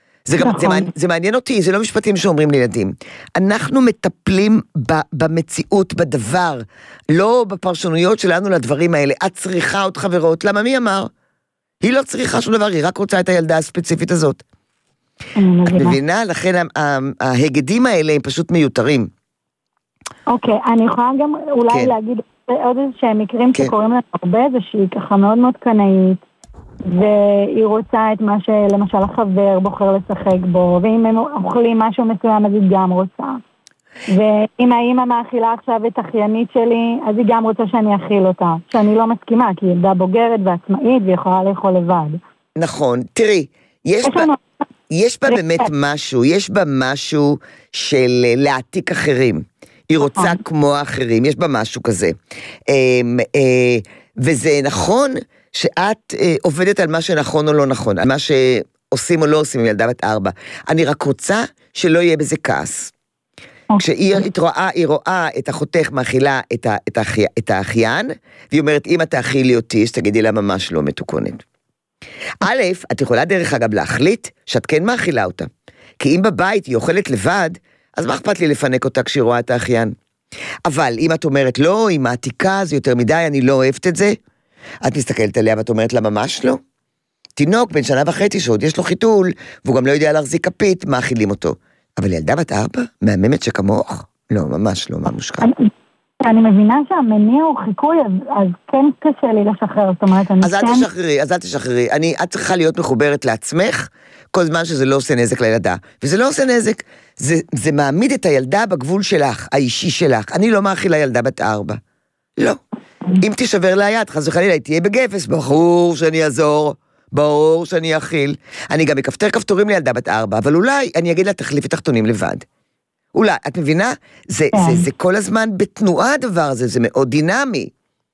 זה מעניין אותי, זה לא משפטים שאומרים לילדים. אנחנו מטפלים במציאות, בדבר, לא בפרשנויות שלנו לדברים האלה. את צריכה עוד חברות, למה מי אמר? היא לא צריכה שום דבר, היא רק רוצה את הילדה הספציפית הזאת. את מבינה? לכן ההגדים האלה הם פשוט מיותרים. אוקיי, אני יכולה גם אולי להגיד עוד איזשהם מקרים שקוראים לנו הרבה, זה שהיא ככה מאוד מאוד קנאית, והיא רוצה את מה שלמשל החבר בוחר לשחק בו, ואם הם אוכלים משהו מסוים אז היא גם רוצה. ואם האמא מאכילה עכשיו את אחיינית שלי, אז היא גם רוצה שאני אכיל אותה, שאני לא מסכימה, כי היא ילדה בוגרת ועצמאית והיא יכולה לאכול לבד. נכון, תראי, יש בה באמת משהו, יש בה משהו של להעתיק אחרים. היא רוצה כמו האחרים, יש בה משהו כזה. וזה נכון שאת עובדת על מה שנכון או לא נכון, על מה שעושים או לא עושים עם ילדה בת 4. אני רק רוצה שלא יהיה בזה כעס. כשהיא רואה את אחותך מאכילה את האחיין, והיא אומרת, אם אתה אכילי אותי, שתגידי לה ממש לא מתוקנת. א', את יכולה דרך אגב להחליט שאת כן מאכילה אותה. כי אם בבית היא אוכלת לבד, אז מה אכפת לי לפנק אותה כשהיא רואה את האחיין? אבל אם את אומרת לא, היא מעתיקה, זה יותר מדי, אני לא אוהבת את זה, את מסתכלת עליה ואת אומרת לה ממש לא. תינוק בן 1.5 שעוד יש לו חיתול, והוא גם לא יודע להחזיק כפית, מאכילים אותו. אבל ילדה בת 4, מהממת שכמוך? לא, ממש לא, מה מושקע. אני מבינה שהמניע הוא חיקוי, אז כן קשה לי לשחרר, זאת אומרת, אז אל תשחררי, את צריכה להיות מחוברת לעצמך, כל זמן שזה לא עושה נזק לילדה, וזה לא עושה נזק, זה מעמיד את הילדה בגבול שלך, האישי שלך, אני לא מאכילה ילדה בת 4, לא, אם תשבר לה יד, חס וחלילה, היא תהיה בגפס, ברור שאני אעזור, ברור שאני אכיל, אני גם אכפתר כפתורים לילדה בת 4, אבל אולי אני אגיד לה תחליפי תחתונים לבד, אולי, את מבינה? זה כל הזמן בתנועה הדבר הזה, זה מאוד דינמי.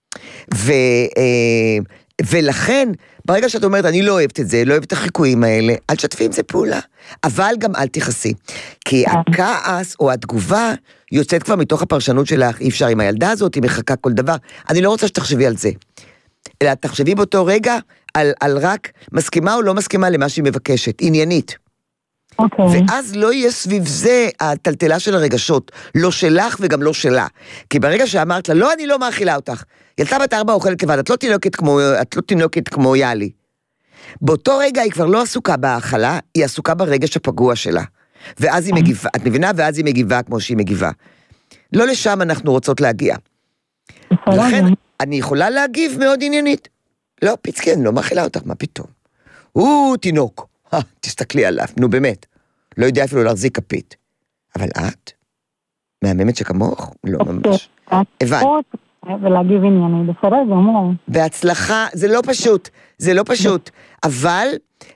ולכן, ברגע שאת אומרת, אני לא אוהבת את זה, לא אוהבת את החיקויים האלה, אל תשתפי עם זה פעולה. אבל גם אל תכעסי. כי הכעס או התגובה יוצאת כבר מתוך הפרשנות שלך, אי אפשר עם הילדה הזאת, היא מחכה כל דבר. אני לא רוצה שתחשבי על זה. אלא תחשבי באותו רגע על רק מסכימה או לא מסכימה למה שהיא מבקשת, עניינית. ואז לא יהיה סביב זה הטלטלה של הרגשות, לא שלך וגם לא שלה. כי ברגע שאמרת לה, לא, אני לא מאכילה אותך, ילדה בת 4 אוכלת לבד, את לא תינוקת כמו יאלי. באותו רגע היא כבר לא עסוקה בהאכלה, היא עסוקה ברגש הפגוע שלה. ואז היא מגיבה, את מבינה? ואז היא מגיבה כמו שהיא מגיבה. לא לשם אנחנו רוצות להגיע. לכן אני יכולה להגיב מאוד עניינית. לא, פיצקי, אני לא מאכילה אותך, מה פתאום? הוא תינוק, תסתכלי עליו, נו באמת. לא יודע אפילו להחזיק כפית. אבל את? מהממת שכמוך? לא ממש. הבנת. ולהגיב ענייני, בסדר גמור. בהצלחה, זה לא פשוט, זה לא פשוט, אבל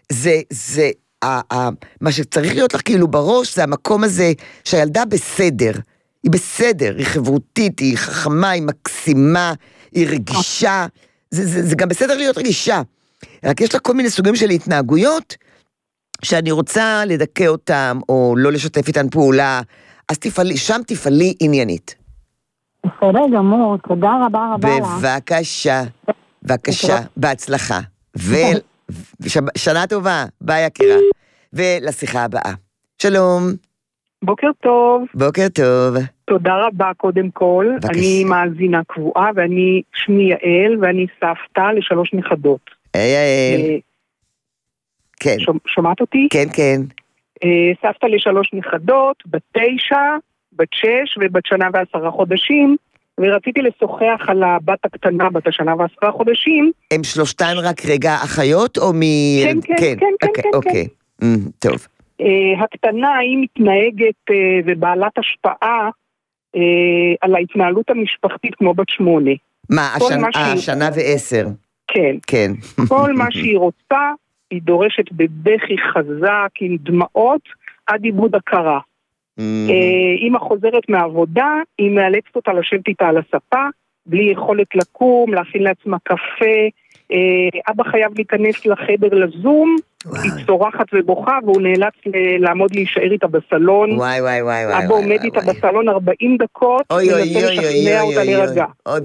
מה שצריך להיות לך כאילו בראש, זה המקום הזה שהילדה בסדר, היא בסדר, היא חברותית, היא חכמה, היא מקסימה, היא רגישה, זה גם בסדר להיות רגישה, רק יש לה כל מיני סוגים של התנהגויות, שאני רוצה לדכא אותם, או לא לשתף איתן פעולה, אז שם תפעלי עניינית. בסדר גמור, תודה רבה רבה. בבקשה, בבקשה, בהצלחה. ושנה טובה, ביי יקירה. ולשיחה הבאה. שלום. בוקר טוב. בוקר טוב. תודה רבה קודם כל. בבקשה. אני מאזינה קבועה, ואני שמי יעל, ואני סבתא ל3 נכדות. היי יעל. כן. שומעת אותי? כן, כן. סבתא ל3 נכדות, בת 9, בת 6 ובת 1 ו10 חודשים, ורציתי לשוחח על הבת הקטנה, בת 1 ו10 חודשים. הם שלושתן רק רגע אחיות או מ... כן, כן, כן, כן. אוקיי, טוב. הקטנה היא מתנהגת ובעלת השפעה על ההתנהלות המשפחתית כמו בת 8. מה, השנה ו10? כן. כן. כל מה שהיא רוצה, היא דורשת בבכי חזק, עם דמעות, עד איבוד הכרה. אמא חוזרת מהעבודה, היא מאלצת אותה לשבת איתה על הספה, בלי יכולת לקום, להכין לעצמה קפה, אבא חייב להיכנס לחדר לזום, היא צורחת ובוכה, והוא נאלץ לעמוד להישאר איתה בסלון. אבא עומד איתה בסלון 40 דקות, מנסה לשכנע אותה להירגע.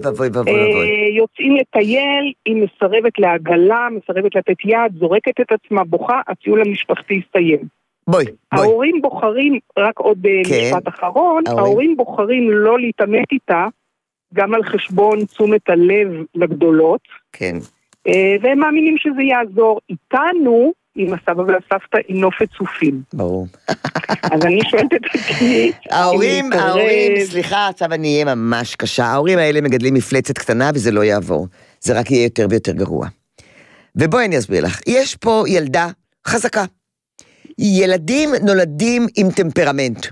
יוצאים לטייל, היא מסרבת לעגלה, מסרבת לתת יד, זורקת את עצמה, בוכה, הטיול המשפחתי הסתיים. ההורים בוחרים, רק עוד משפט אחרון, ההורים בוחרים לא להתאמת איתה, גם על חשבון תשומת הלב לגדולות, והם מאמינים שזה יעזור איתנו, עם הסבא והסבתא, עם נופת צופים. ברור. אז אני שואלת את עצמי, ההורים, סליחה, עכשיו אני אהיה ממש קשה, ההורים האלה מגדלים מפלצת קטנה וזה לא יעבור, זה רק יהיה יותר ויותר גרוע. ובואי אני אסביר לך, יש פה ילדה חזקה, ילדים נולדים עם טמפרמנט,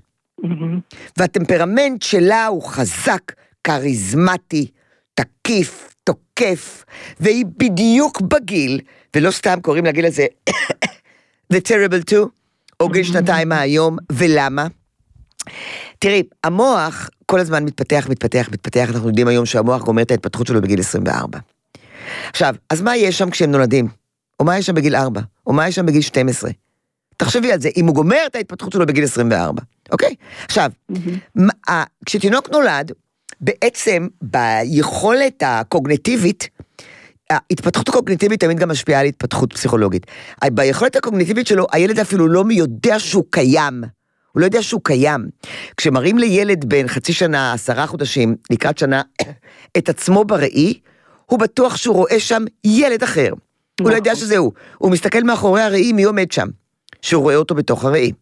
והטמפרמנט שלה הוא חזק, קריזמטי, תקיף, תוקף, והיא בדיוק בגיל, ולא סתם קוראים לגיל הזה, The Terrible Two, או גיל 2 מהיום, ולמה? תראי, המוח כל הזמן מתפתח, אנחנו יודעים היום שהמוח גומר את ההתפתחות שלו בגיל 24. עכשיו, אז מה יש שם כשהם נולדים? או מה יש שם בגיל 4? או מה יש שם בגיל 12? תחשבי על זה, אם הוא גומר את ההתפתחות שלו בגיל 24, אוקיי? עכשיו, כשתינוק נולד, בעצם ביכולת הקוגניטיבית, ההתפתחות הקוגניטיבית תמיד גם משפיעה על התפתחות פסיכולוגית. ביכולת הקוגניטיבית שלו, הילד אפילו לא יודע שהוא קיים. הוא לא יודע שהוא קיים. כשמראים לילד בין חצי שנה, 10 חודשים, לקראת שנה, את עצמו בראי, הוא בטוח שהוא רואה שם ילד אחר. הוא לא יודע שזהו. הוא מסתכל מאחורי הראי מי עומד שם. שהוא רואה אותו בתוך הראי.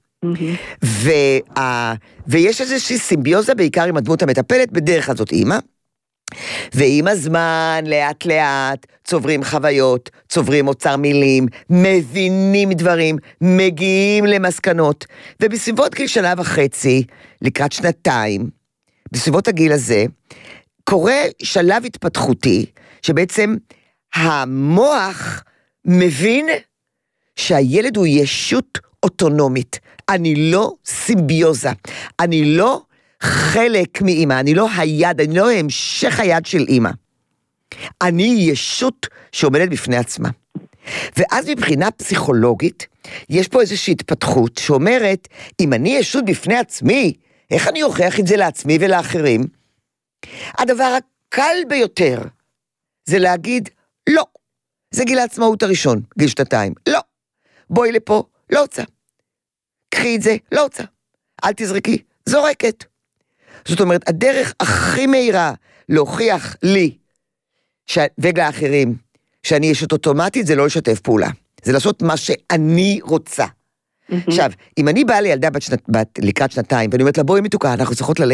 ויש איזושהי סימביוזה בעיקר עם הדמות המטפלת, בדרך הזאת אימא, ועם הזמן לאט לאט צוברים חוויות, צוברים אוצר מילים, מבינים דברים, מגיעים למסקנות, ובסביבות גיל 1.5, לקראת 2, בסביבות הגיל הזה, קורה שלב התפתחותי, שבעצם המוח מבין שהילד הוא ישות אוטונומית, אני לא סימביוזה, אני לא חלק מאמא, אני לא היד, אני לא המשך היד של אמא. אני ישות שעומדת בפני עצמה. ואז מבחינה פסיכולוגית, יש פה איזושהי התפתחות שאומרת, אם אני ישות בפני עצמי, איך אני אוכיח את זה לעצמי ולאחרים? הדבר הקל ביותר, זה להגיד, לא. זה גיל העצמאות הראשון, גיל 2. לא. בואי לפה, לא רוצה. קחי את זה, לא רוצה. אל תזרקי, זורקת. זאת אומרת, הדרך הכי מהירה להוכיח לי ולאחרים שאני ישות אוטומטית, זה לא לשתף פעולה. זה לעשות מה שאני רוצה. עכשיו, אם אני באה לילדה לקראת 2, ואני אומרת לה, בואי מתוקה, אנחנו צריכות ללכת.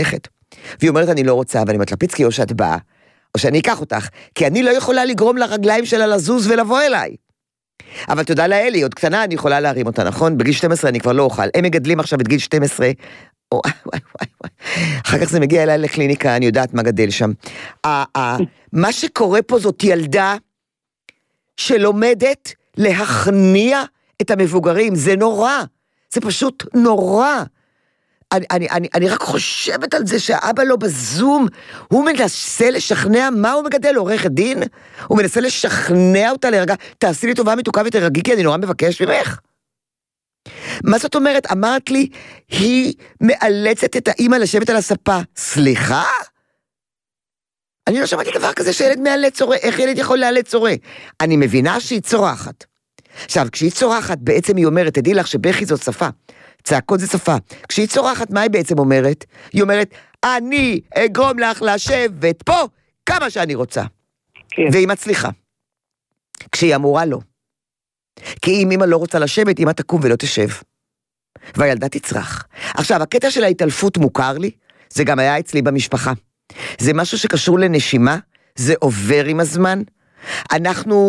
והיא אומרת, אני לא רוצה, ואני אומרת לה, פיצקי, או שאת באה, או שאני אקח אותך, כי אני לא יכולה לגרום לרגליים שלה לזוז ולבוא אליי. אבל תודה לאל, היא עוד קטנה, אני יכולה להרים אותה, נכון? בגיל 12 אני כבר לא אוכל. הם מגדלים עכשיו את גיל 12, וואי. אחר כך זה מגיע אליי לקליניקה, אני יודעת מה גדל שם. מה שקורה פה זאת ילדה שלומדת להכניע את המבוגרים, זה נורא, זה פשוט נורא. אני רק חושבת על זה שהאבא לא בזום, הוא מנסה לשכנע, מה הוא מגדל? עורך הדין? הוא מנסה לשכנע אותה להרגע, תעשי לי טובה מתוקה ותרגי, כי אני נורא מבקש ממך. מה זאת אומרת? אמרת לי, היא מאלצת את האמא לשבת על הספה. סליחה? אני לא שמעתי דבר כזה שילד מאלץ הורה, איך ילד יכול לאלץ הורה? אני מבינה שהיא צורחת. עכשיו, כשהיא צורחת, בעצם היא אומרת, תדעי לך שבכי זאת שפה. צעקות זה שפה. כשהיא צורחת, מה היא בעצם אומרת? היא אומרת, אני אגרום לך לשבת פה כמה שאני רוצה. כן. והיא מצליחה. כשהיא אמורה לא. כי אם אמא לא רוצה לשבת, אמא תקום ולא תשב. והילדה תצרח. עכשיו, הקטע של ההתעלפות מוכר לי, זה גם היה אצלי במשפחה. זה משהו שקשור לנשימה, זה עובר עם הזמן. אנחנו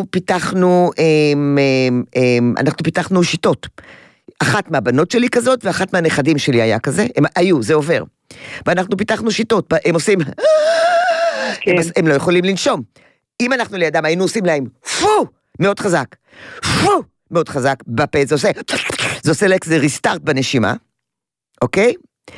פיתחנו שיטות. אחת מהבנות שלי כזאת, ואחת מהנכדים שלי היה כזה, הם היו, זה עובר. ואנחנו פיתחנו שיטות, הם עושים, הם לא יכולים לנשום. אם אנחנו לידם, היינו עושים להם, מאוד חזק, מאוד חזק, בפה, זה עושה לך, זה ריסטארט בנשימה, אוקיי?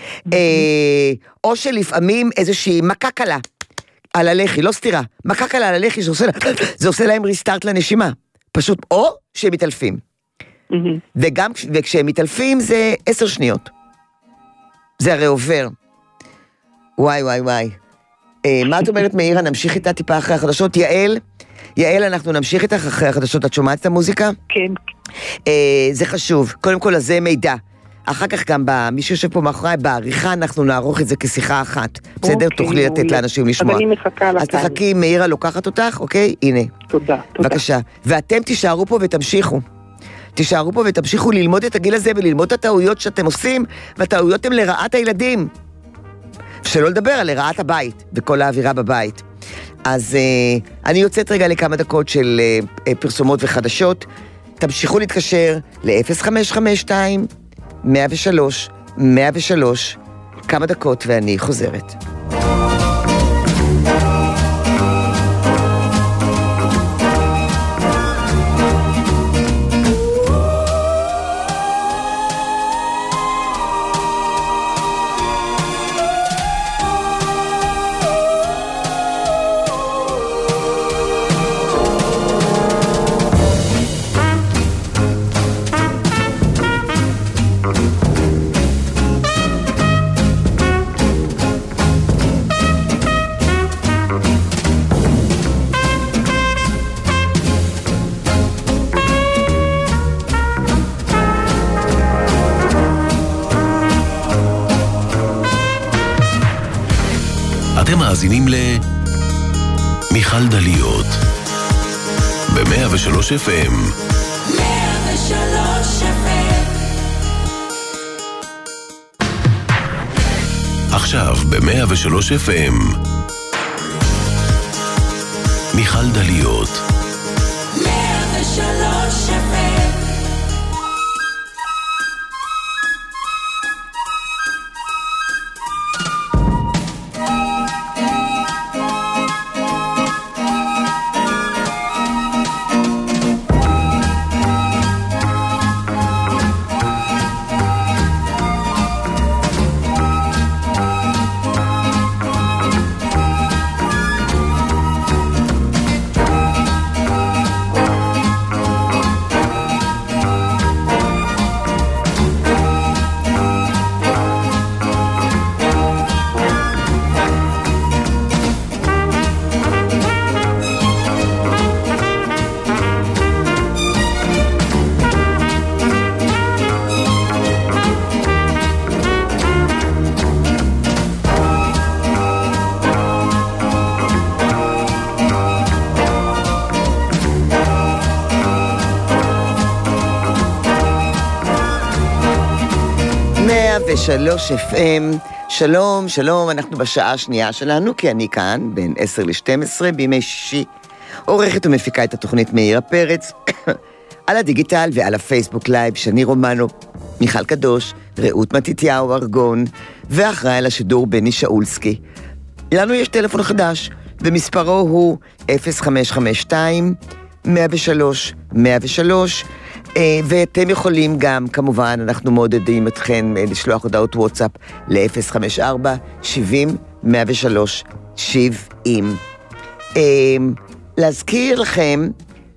או שלפעמים איזושהי מכה קלה, על הלחי, לא סתירה, מכה קלה על הלחי, זה עושה להם ריסטארט לנשימה, פשוט, או שהם מתעלפים. וגם, וכשהם מתעלפים זה 10 שניות. זה הרי עובר. וואי. מה את אומרת מאירה? נמשיך איתה טיפה אחרי החדשות. יעל, אנחנו נמשיך איתך אחרי החדשות. את שומעת את המוזיקה? כן. זה חשוב. קודם כל, זה מידע. אחר כך גם מי שיושב פה מאחורי, בעריכה אנחנו נערוך את זה כשיחה אחת. בסדר? תוכלי לתת לאנשים לשמוע. אז אני מחכה לכאן. אז תחכי, מאירה לוקחת אותך, אוקיי? הנה. תודה. בבקשה. ואתם תישארו פה ותמשיכו. תישארו פה ותמשיכו ללמוד את הגיל הזה וללמוד את הטעויות שאתם עושים, והטעויות הן לרעת הילדים. שלא לדבר על לרעת הבית וכל האווירה בבית. אז אני יוצאת רגע לכמה דקות של פרסומות וחדשות. תמשיכו להתקשר ל-0552-103-103, כמה דקות ואני חוזרת. אתם מאזינים מיכל דליות ב-103 FM. 103 FM. עכשיו ב-103 FM. מיכל דליות. 103 FM. ושלוש FM, שלום, שלום, אנחנו בשעה השנייה שלנו, כי אני כאן, בין 10 ל-12, בימי שישי, עורכת ומפיקה את התוכנית מאירה פרץ, על הדיגיטל ועל הפייסבוק לייב, שני רומנו, מיכל קדוש, רעות מתיתיהו ארגון, ואחראי על השידור בני שאולסקי. לנו יש טלפון חדש, ומספרו הוא 0552-103-103, ואתם יכולים גם, כמובן, אנחנו מעודדים אתכם לשלוח הודעות וואטסאפ ל-054-70-103-70. להזכיר לכם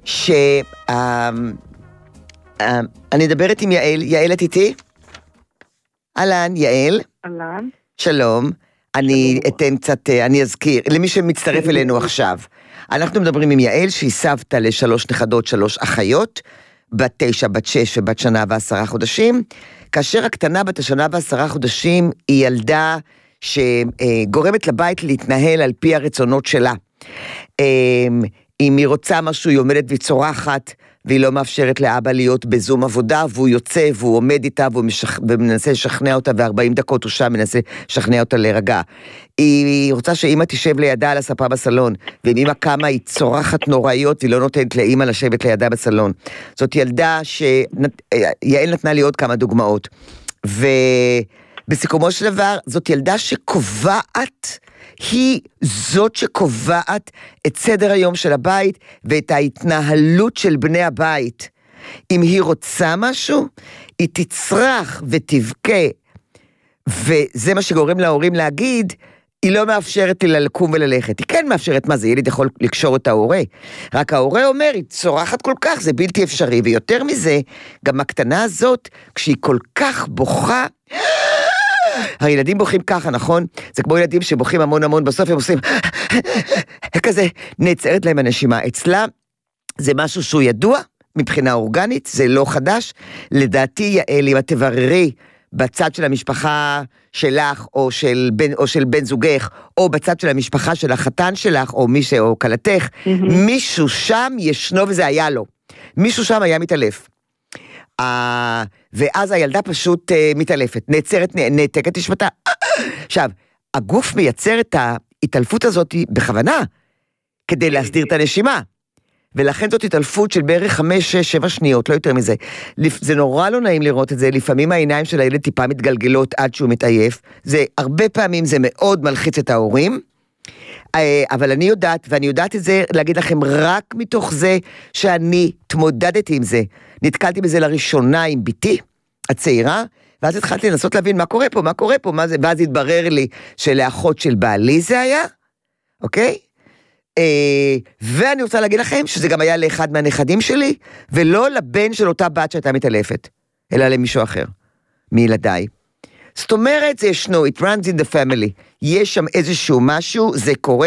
אני מדברת עם יעל. יעל, את איתי? אהלן, יעל. אהלן. שלום. אני אתן קצת, אני אזכיר, למי שמצטרף אלינו עכשיו. אנחנו מדברים עם יעל, שהיא סבתא ל3 נכדות, 3 אחיות, בת 9, בת 6 ובת שנה ו10 חודשים, כאשר הקטנה בת השנה ו10 חודשים היא ילדה שגורמת לבית להתנהל על פי הרצונות שלה. אם היא רוצה משהו, היא עומדת וצורחת, והיא לא מאפשרת לאבא להיות בזום עבודה, והוא יוצא והוא עומד איתה, ומנסה לשכנע אותה, ו40 דקות הוא שם מנסה לשכנע אותה להירגע. היא רוצה שאמא תשב לידה על הספה בסלון, ואם אמא קמה היא צורחת נוראיות, היא לא נותנת לאמא לשבת לידה בסלון. זאת ילדה שיעל נתנה לי עוד כמה דוגמאות, ובסיכומו של דבר, זאת ילדה שקובעת, היא זאת שקובעת את סדר היום של הבית ואת ההתנהלות של בני הבית. אם היא רוצה משהו, היא תצרח ותבכה, וזה מה שגורם להורים להגיד, היא לא מאפשרת לי לקום וללכת. היא כן מאפשרת, מה זה, ילד יכול לקשור את ההורה. רק ההורה אומר, היא צורחת כל כך, זה בלתי אפשרי, ויותר מזה, גם הקטנה הזאת, כשהיא כל כך בוכה, הילדים בוכים ככה, נכון? זה כמו ילדים שבוכים המון המון, בסוף הם עושים כזה, נעצרת להם הנשימה. אצלה זה משהו שהוא ידוע, מבחינה אורגנית, זה לא חדש. לדעתי, יעל, אם את תבררי בצד של המשפחה שלך, או של בן זוגך, או בצד של המשפחה של החתן שלך, או קלתך, מישהו שם ישנו וזה היה לו. מישהו שם היה מתעלף. ואז הילדה פשוט מתעלפת, נעתקת נשמתה. עכשיו, הגוף מייצר את ההתעלפות הזאת בכוונה, כדי להסדיר את הנשימה. ולכן זאת התעלפות של בערך 5, 6, 7 שניות, לא יותר מזה. זה נורא לא נעים לראות את זה, לפעמים העיניים של הילד טיפה מתגלגלות עד שהוא מתעייף, הרבה פעמים זה מאוד מלחיץ את ההורים, אבל אני יודעת, ואני יודעת את זה להגיד לכם רק מתוך זה שאני תמודדתי עם זה. נתקלתי בזה לראשונה עם ביתי הצעירה, ואז התחלתי לנסות להבין מה קורה פה, מה זה, ואז התברר לי שלאחות של בעלי זה היה, אוקיי? ואני רוצה להגיד לכם שזה גם היה לאחד מהנכדים שלי, ולא לבן של אותה בת שהייתה מתעלפת, אלא למישהו אחר, מילדיי. זאת אומרת, זה ישנו, it runs in the family, יש שם איזשהו משהו, זה קורה,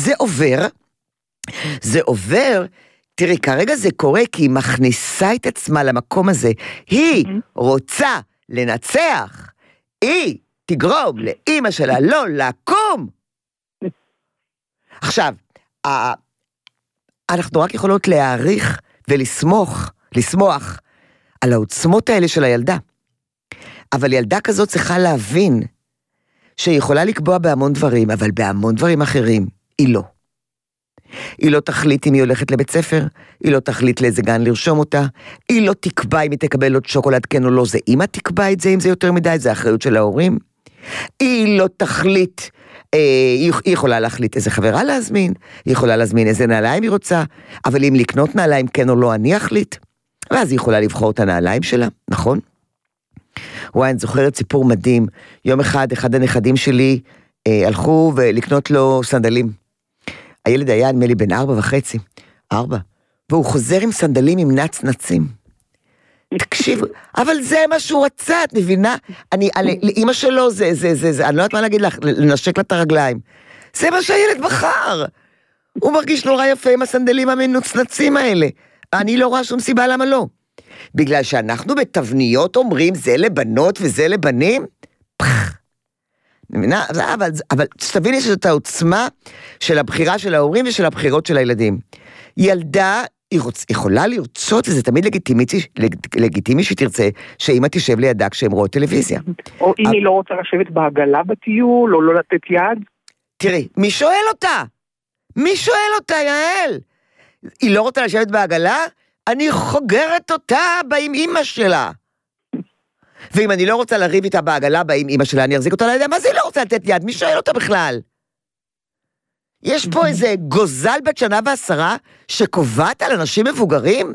זה עובר, תראי, כרגע זה קורה כי היא מכניסה את עצמה למקום הזה, היא רוצה לנצח, היא תגרום לאמא שלה לא לקום. עכשיו, אנחנו רק יכולות להעריך ולשמוח על העוצמות האלה של הילדה. אבל ילדה כזאת צריכה להבין שהיא יכולה לקבוע בהמון דברים, אבל בהמון דברים אחרים היא לא. היא לא תחליט אם היא הולכת לבית ספר, היא לא תחליט לאיזה גן לרשום אותה, היא לא תקבע אם היא תקבל עוד שוקולד כן או לא, זה אמא תקבע את זה, אם זה יותר מדי, זה האחריות של ההורים. היא לא תחליט, היא יכולה להחליט איזה חברה להזמין, היא יכולה להזמין איזה נעליים היא רוצה, אבל אם לקנות נעליים כן או לא, אני אחליט. ואז היא יכולה לבחור את הנעליים שלה, נכון? וואי, אני זוכרת סיפור מדהים. יום אחד הנכדים שלי הלכו לקנות לו סנדלים. הילד היה נדמה לי בן 4.5, והוא חוזר עם סנדלים עם נצנצים. תקשיב, אבל זה מה שהוא רצה, את מבינה? לאמא שלו אני לא יודעת מה להגיד לך, לנשק לה את הרגליים. זה מה שהילד בחר. הוא מרגיש נורא יפה עם הסנדלים המנוצנצים האלה. אני לא רואה שום סיבה למה לא. בגלל שאנחנו בתבניות אומרים זה לבנות וזה לבנים, מבינה? אבל תביני שזאת העוצמה של הבחירה של ההורים ושל הבחירות של הילדים. ילדה יכולה לרצות, וזה תמיד לגיטימי שתרצה, שאמא תשב לידה כשהם רואות טלוויזיה. או אם היא לא רוצה לשבת בעגלה בטיול, או לא לתת יד. תראי, מי שואל אותה? מי שואל אותה, יעל? היא לא רוצה לשבת בעגלה? אני חוגרת אותה עם אמא שלה. ואם אני לא רוצה לריב איתה בעגלה עם אמא שלה, אני אחזיק אותה לידה. מה זה היא לא רוצה לתת יד? מי שואל אותה בכלל? יש פה איזה גוזל בת 1 ו10 שקובעת על אנשים מבוגרים?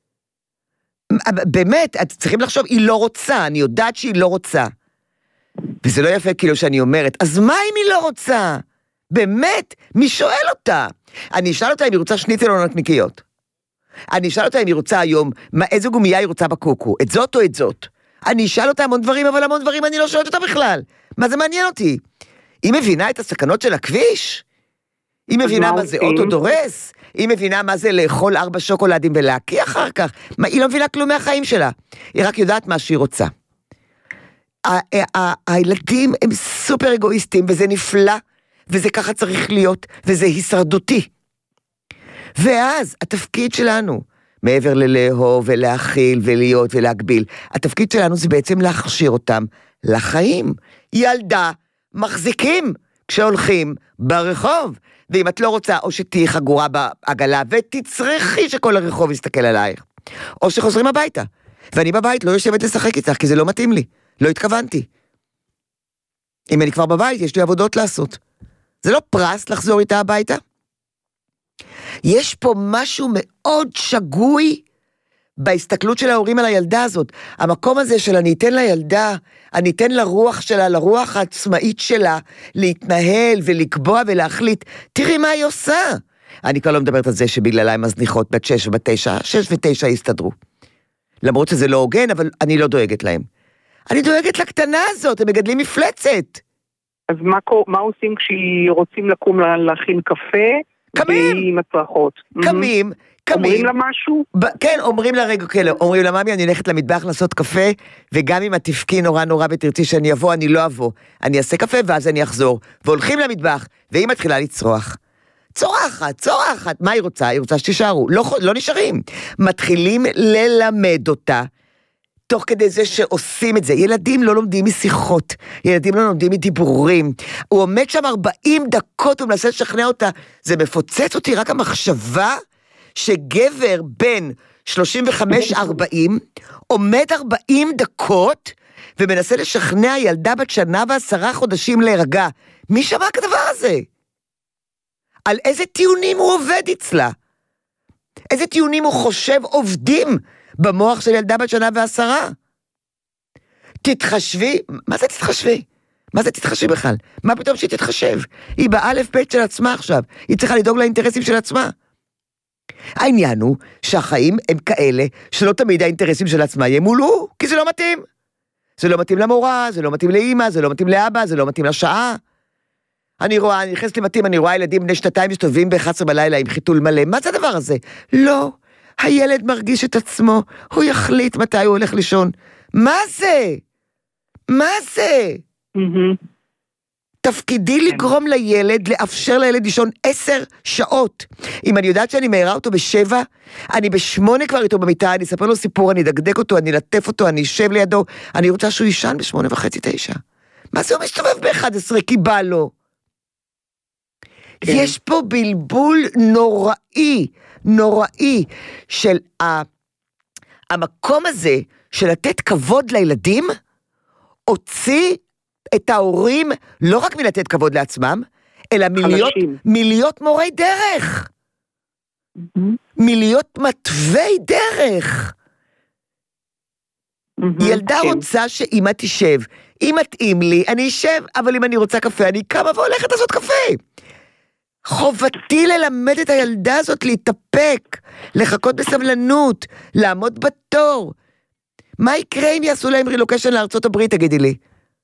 באמת, אתם צריכים לחשוב, היא לא רוצה, אני יודעת שהיא לא רוצה. וזה לא יפה כאילו שאני אומרת, אז מה אם היא לא רוצה? באמת, מי שואל אותה? אני אשאל אותה אם היא רוצה שניצל או נקניקיות. אני אשאל אותה אם היא רוצה היום, איזו גומייה היא רוצה בקוקו, את זאת או את זאת. אני אשאל אותה המון דברים, אבל המון דברים אני לא שואלת אותה בכלל. מה זה מעניין אותי? היא מבינה את הסכנות של הכביש? היא מבינה מה זה אוטו דורס? היא מבינה מה זה לאכול 4 שוקולדים ולהקיא אחר כך? היא לא מבינה כלום מהחיים שלה. היא רק יודעת מה שהיא רוצה. הילדים הם סופר אגואיסטים, וזה נפלא, וזה ככה צריך להיות, וזה הישרדותי. ואז התפקיד שלנו, מעבר ללאהוב ולהכיל ולהיות ולהגביל, התפקיד שלנו זה בעצם להכשיר אותם לחיים. ילדה מחזיקים כשהולכים ברחוב, ואם את לא רוצה, או שתהי חגורה בעגלה, ותצריכי שכל הרחוב יסתכל עלייך, או שחוזרים הביתה, ואני בבית לא יושבת לשחק איתך, כי זה לא מתאים לי, לא התכוונתי. אם אני כבר בבית, יש לי עבודות לעשות. זה לא פרס לחזור איתה הביתה? יש פה משהו מאוד שגוי בהסתכלות של ההורים על הילדה הזאת. המקום הזה של אני אתן לילדה, אני אתן לרוח שלה, לרוח העצמאית שלה, להתנהל ולקבוע ולהחליט. תראי מה היא עושה. אני כבר לא מדברת על זה שבגללה הן מזניחות בת 6 ובת 9, 6 ו9 יסתדרו. למרות שזה לא הוגן, אבל אני לא דואגת להם. אני דואגת לקטנה הזאת, הם מגדלים מפלצת. אז מה עושים כשרוצים לקום להכין קפה? קמים. מצרכות. קמים. אומרים לה משהו? כן, אומרים לה רגע כאלה, אומרים לה, ממי, אני הולכת למטבח לעשות קפה, וגם אם את תפקי נורא ותרצי שאני אבוא, אני לא אבוא. אני אעשה קפה ואז אני אחזור. והולכים למטבח, והיא מתחילה לצרוח. צורחת. מה היא רוצה? היא רוצה שתישארו. לא נשארים. מתחילים ללמד אותה, תוך כדי זה שעושים את זה. ילדים לא לומדים משיחות, ילדים לא לומדים מדיבורים. הוא עומד שם 40 דקות, הוא מנסה לשכנע אותה. זה מפוצץ אותי רק המחשבה, שגבר בין 35-40, עומד 40 דקות, ומנסה לשכנע ילדה בת 1 ו10 חודשים להירגע. מי שמע כדבר הזה? על איזה טיעונים הוא עובד אצלה? איזה טיעונים הוא חושב עובדים במוח של ילדה בת 1 ו10? תתחשבי? מה זה תתחשבי? מה זה תתחשבי בכלל? מה פתאום שהיא תתחשב? היא באלף בית של עצמה עכשיו. היא צריכה לדאוג לאינטרסים של עצמה. העניין הוא שהחיים הם כאלה שלא תמיד האינטרסים של עצמה ימולאו, כי זה לא מתאים. זה לא מתאים למורה, זה לא מתאים לאמא, זה לא מתאים לאבא, זה לא מתאים לשעה. אני נכנסת למתאים, אני רואה ילדים בני 2 מסתובבים ב-11 בלילה עם חיתול מלא. מה זה הדבר הזה? לא. הילד מרגיש את עצמו, הוא יחליט מתי הוא הולך לישון. מה זה? מה זה? תפקידי לגרום לילד, לאפשר לילד לישון 10 שעות. אם אני יודעת שאני מהירה אותו ב7, אני ב8 כבר איתו במיטה, אני אספר לו סיפור, אני אדקדק אותו, אני אלטף אותו, אני אשב לידו, אני רוצה שהוא יישן ב8:30, 9. מה זה הוא מסתובב ב11? כי בא לו. יש פה בלבול נוראי של המקום הזה של לתת כבוד לילדים, הוציא את ההורים לא רק מלתת כבוד לעצמם, אלא מלהיות מורי דרך. מלהיות מתווי דרך. ילדה רוצה שאמא תשב. אם מתאים לי, אני אשב, אבל אם אני רוצה קפה, אני קמה והולכת לעשות קפה. חובתי ללמד את הילדה הזאת להתאפק, לחכות בסבלנות, לעמוד בתור. מה יקרה אם יעשו להם רילוקיישן לארצות הברית, תגידי לי?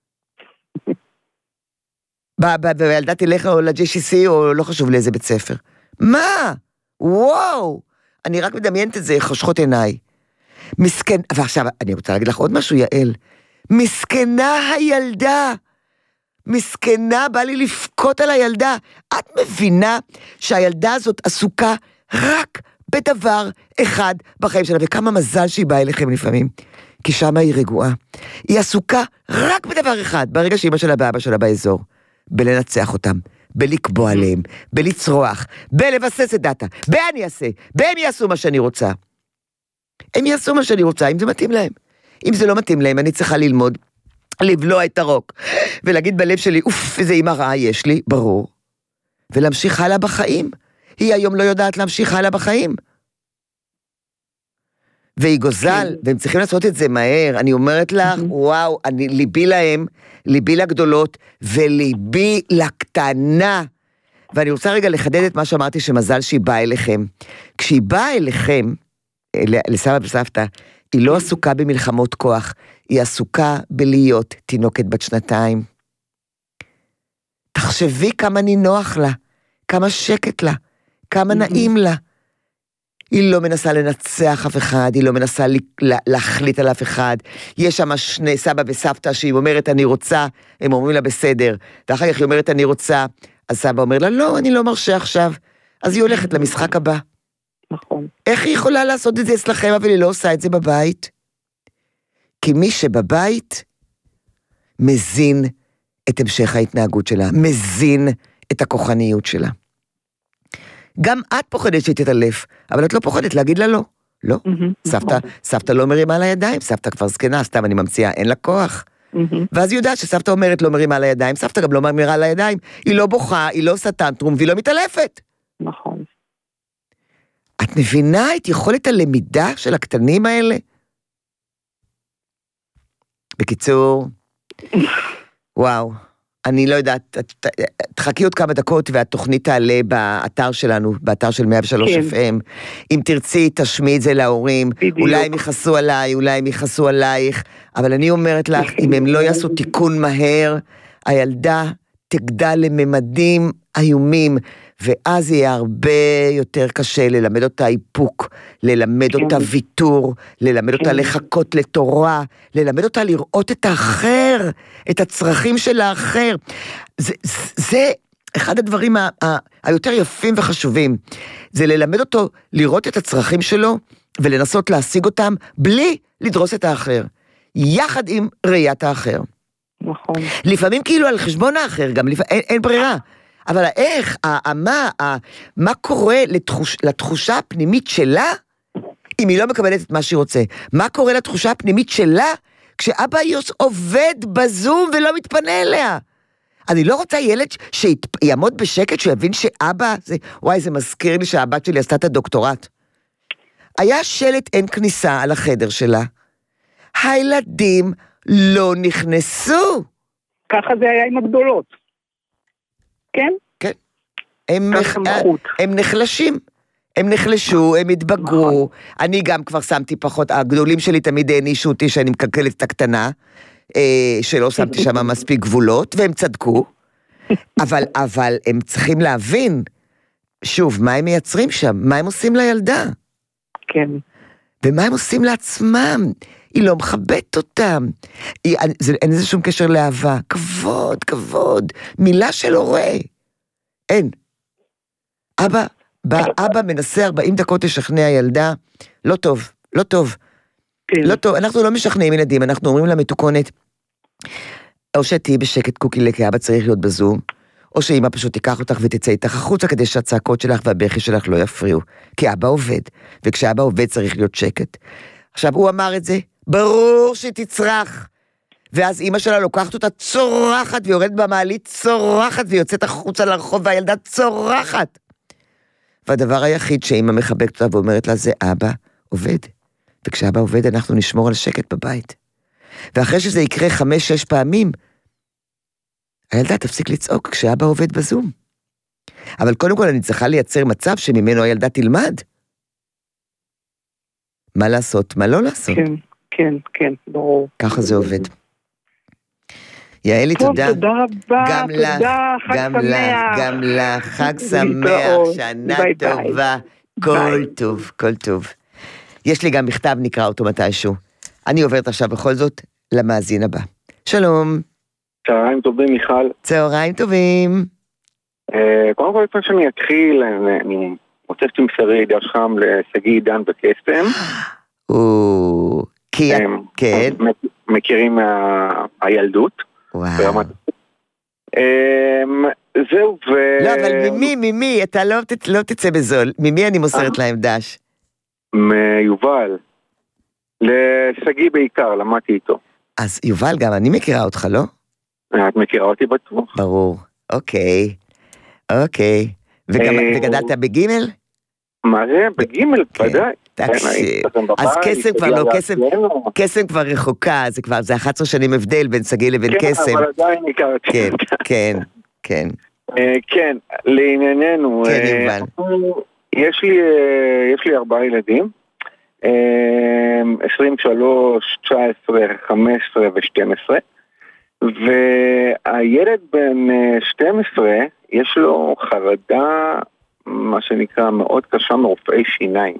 וילדה תלך או ל-JCC או לא חשוב לאיזה בית ספר. מה? וואו! אני רק מדמיינת את זה, חושכות עיניי. מסכן, ועכשיו אני רוצה להגיד לך עוד משהו, יעל. מסכנה הילדה. מסכנה, בא לי לפקוט על הילדה. את מבינה שהילדה הזאת עסוקה רק בדבר אחד בחיים שלה, וכמה מזל שהיא באה אליכם לפעמים, כי שמה היא רגועה. היא עסוקה רק בדבר אחד, ברגע שאמא שלה ואבא שלה באזור, בלנצח אותם, בלקבוע עליהם, בלצרוח, בלבסס את דאטה, באני אעשה, בהם יעשו מה שאני רוצה. הם יעשו מה שאני רוצה, אם זה מתאים להם. אם זה לא מתאים להם, אני צריכה ללמוד, לבלוע את הרוק, ולהגיד בלב שלי, אוף, איזה אימא רעה יש לי, ברור. ולהמשיך הלאה בחיים. היא היום לא יודעת להמשיך הלאה בחיים. והיא גוזל, והם צריכים לעשות את זה מהר. אני אומרת לך, וואו, ליבי להם, ליבי לגדולות, וליבי לקטנה. ואני רוצה רגע לחדד את מה שאמרתי, שמזל שהיא באה אליכם. כשהיא באה אליכם, לסבא וסבתא, היא לא עסוקה במלחמות כוח, היא עסוקה בלהיות תינוקת בת 2. תחשבי כמה נינוח לה, כמה שקט לה, כמה נעים לה. היא לא מנסה לנצח אף אחד, היא לא מנסה להחליט על אף אחד. יש שם שני סבא וסבתא שהיא אומרת אני רוצה, הם אומרים לה בסדר, ואחר כך היא אומרת אני רוצה, אז סבא אומר לה לא, אני לא מרשה עכשיו, אז היא הולכת למשחק הבא. נכון. איך היא יכולה לעשות את זה אצלכם, אבל היא לא עושה את זה בבית? כי מי שבבית מזין את המשך ההתנהגות שלה, מזין את הכוחניות שלה. גם את פוחדת שתתעלף, אבל את לא פוחדת להגיד לה לא. לא, סבתא לא מרימה על הידיים, סבתא כבר זקנה, סתם אני ממציאה, אין לה כוח. ואז היא יודעת שסבתא אומרת לא מרימה על הידיים, סבתא גם לא מרימה על הידיים, היא לא בוכה, היא לא עושה טנטרום, והיא לא מתעלפת. נכון. את מבינה את יכולת הלמידה של הקטנים האלה? בקיצור, וואו, אני לא יודעת, תחכי עוד כמה דקות והתוכנית תעלה באתר שלנו, באתר של 103 FM. אם תרצי, תשמיעי את זה להורים, אולי הם יכעסו עליי, אולי הם יכעסו עלייך, אבל אני אומרת לך, אם הם לא יעשו תיקון מהר, הילדה תגדל לממדים איומים, ואז יהיה הרבה יותר קשה ללמד אותה איפוק, ללמד אותה ויתור, ללמד אותה לחכות לתורה, ללמד אותה לראות את האחר, את הצרכים של האחר. זה אחד הדברים היותר יפים וחשובים, זה ללמד אותו לראות את הצרכים שלו, ולנסות להשיג אותם בלי לדרוס את האחר, יחד עם ראיית האחר. נכון. לפעמים כאילו על חשבון האחר, גם אין ברירה. אבל איך, מה קורה לתחושה הפנימית שלה, אם היא לא מקבלת את מה שהיא רוצה? מה קורה לתחושה הפנימית שלה, כשאבא עובד בזום ולא מתפנה אליה? אני לא רוצה ילד שיעמוד בשקט, שיבין שאבא, וואי, זה מזכיר לי שהבת שלי עשתה את הדוקטורט. היה שלט אין כניסה על החדר שלה. הילדים לא נכנסו. ככה זה היה עם הגדולות. כן? כן. הם נחלשים. הם נחלשו, הם התבגרו. אני גם כבר שמתי פחות, הגדולים שלי תמיד הענישו אותי שאני מקלקלת את הקטנה, שלא שמתי שם מספיק גבולות, והם צדקו. אבל הם צריכים להבין, שוב, מה הם מייצרים שם? מה הם עושים לילדה? כן. ומה הם עושים לעצמם? היא לא מכבדת אותם. אין איזה שום קשר לאהבה. כבוד, כבוד. מילה של הורה. אין. אבא מנסה 40 דקות לשכנע ילדה. לא טוב, לא טוב. כן. לא טוב. אנחנו לא משכנעים ילדים, אנחנו אומרים לה מתוקונת, או שתהי בשקט קוקילה, כי אבא צריך להיות בזום, או שאמא פשוט תיקח אותך ותצא איתך החוצה, כדי שהצעקות שלך והבכי שלך לא יפריעו. כי אבא עובד, וכשאבא עובד צריך להיות שקט. עכשיו הוא אמר את זה, ברור שהיא תצרח, ואז אמא שלה לוקחת אותה צורחת, ויורדת במעלית צורחת, ויוצאת החוצה לרחוב, והילדה צורחת. והדבר היחיד שאמא מחבקת אותה, ואומרת לה, זה אבא עובד. וכשאבא עובד, אנחנו נשמור על שקט בבית. ואחרי שזה יקרה 5-6 פעמים, הילדה תפסיק לצעוק כשאבא עובד בזום. אבל קודם כל אני צריכה לייצר מצב שממנו הילדה תלמד. מה לעשות, מה לא לעשות. כן, כן, כן, ברור. ככה זה עובד. יעלי, תודה. טוב, תודה רבה, גם לך, תודה, חג שמח. גם לך, חג שמח, שנה טובה, כל טוב, כל טוב. יש לי גם מכתב, נקרא אותו מתישהו. אני עוברת עכשיו בכל זאת למאזין הבא. שלום. צהריים טובים, מיכל. צהריים טובים. קודם כל, לפני שאני אתחיל, אני רוצה רוצה שתמסרי ידיעה חם לשגיא עידן בקסם. כי כן. מכירים מהילדות. וואו. זהו, לא, אבל ממי, אתה לא תצא בזול. ממי אני מוסרת להם דש? מיובל. לשגיא בעיקר, למדתי איתו. אז יובל, גם אני מכירה אותך, לא? את מכירה אותי בטוח. ברור, אוקיי. וגדלת בגימל? מה זה? בגימל, ודאי. תקשיב. אז קסם כבר רחוקה, זה 11 שנים הבדל בין שגיא לבין קסם. כן, אבל עדיין הכרתי. כן. כן, לענייננו. כן, יובל. יש לי 4 ילדים. 23, 19, 15 ו-12, והילד בן 12 יש לו חרדה, מה שנקרא, מאוד קשה מרופאי שיניים.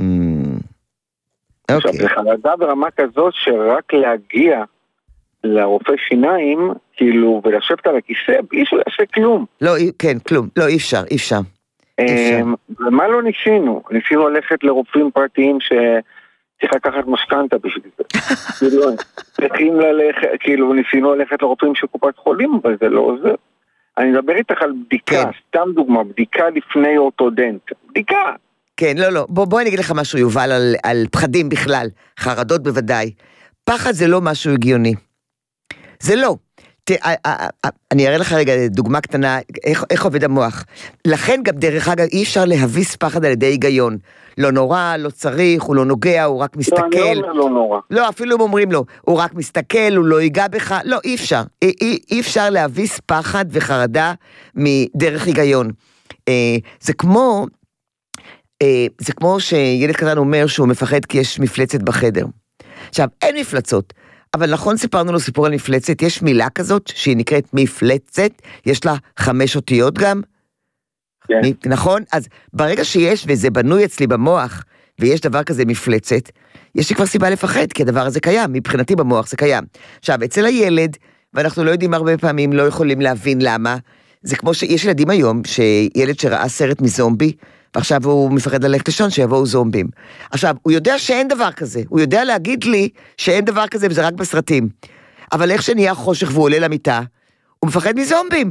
עכשיו, זה חרדה ברמה כזאת שרק להגיע לרופא שיניים, כאילו, ולשבת על הכיסא, בלי שהוא יעשה כלום. לא, כן, כלום. לא, אי אפשר. ומה לא ניסינו? ניסינו ללכת לרופאים פרטיים צריך לקחת משכנתה בשביל זה. כאילו, ניסינו ללכת לרופאים של קופת חולים, אבל זה לא עוזר. אני מדבר איתך על בדיקה, סתם דוגמה, בדיקה לפני אורתודנט. בדיקה! כן, לא. בוא אני אגיד לך משהו, יובל, על פחדים בכלל, חרדות בוודאי. פחד זה לא משהו הגיוני. זה לא. אני אראה לך רגע דוגמה קטנה, איך עובד המוח. לכן גם דרך אגב אי אפשר להביס פחד על ידי היגיון. לא נורא, לא צריך, הוא לא נוגע, הוא רק מסתכל. לא, אני אומר לא נורא. לא, אפילו אומרים לו, הוא רק מסתכל, הוא לא ייגע בך. לא, אי אפשר. אי אפשר להביס פחד וחרדה מדרך היגיון. זה כמו שילד קטן אומר שהוא מפחד כי יש מפלצת בחדר. עכשיו, אין מפלצות. אבל נכון סיפרנו לו סיפור על מפלצת, יש מילה כזאת שהיא נקראת מפלצת, יש לה 5 אותיות גם, כן. נכון? אז ברגע שיש, וזה בנוי אצלי במוח, ויש דבר כזה מפלצת, יש לי כבר סיבה לפחד, כי הדבר הזה קיים, מבחינתי במוח זה קיים. עכשיו, אצל הילד, ואנחנו לא יודעים הרבה פעמים, לא יכולים להבין למה, זה כמו שיש ילדים היום, שילד שראה סרט מזומבי, ועכשיו הוא מפחד ללכת לישון שיבואו זומבים. עכשיו, הוא יודע שאין דבר כזה, הוא יודע להגיד לי שאין דבר כזה וזה רק בסרטים. אבל איך שנהיה חושך והוא עולה למיטה, הוא מפחד מזומבים.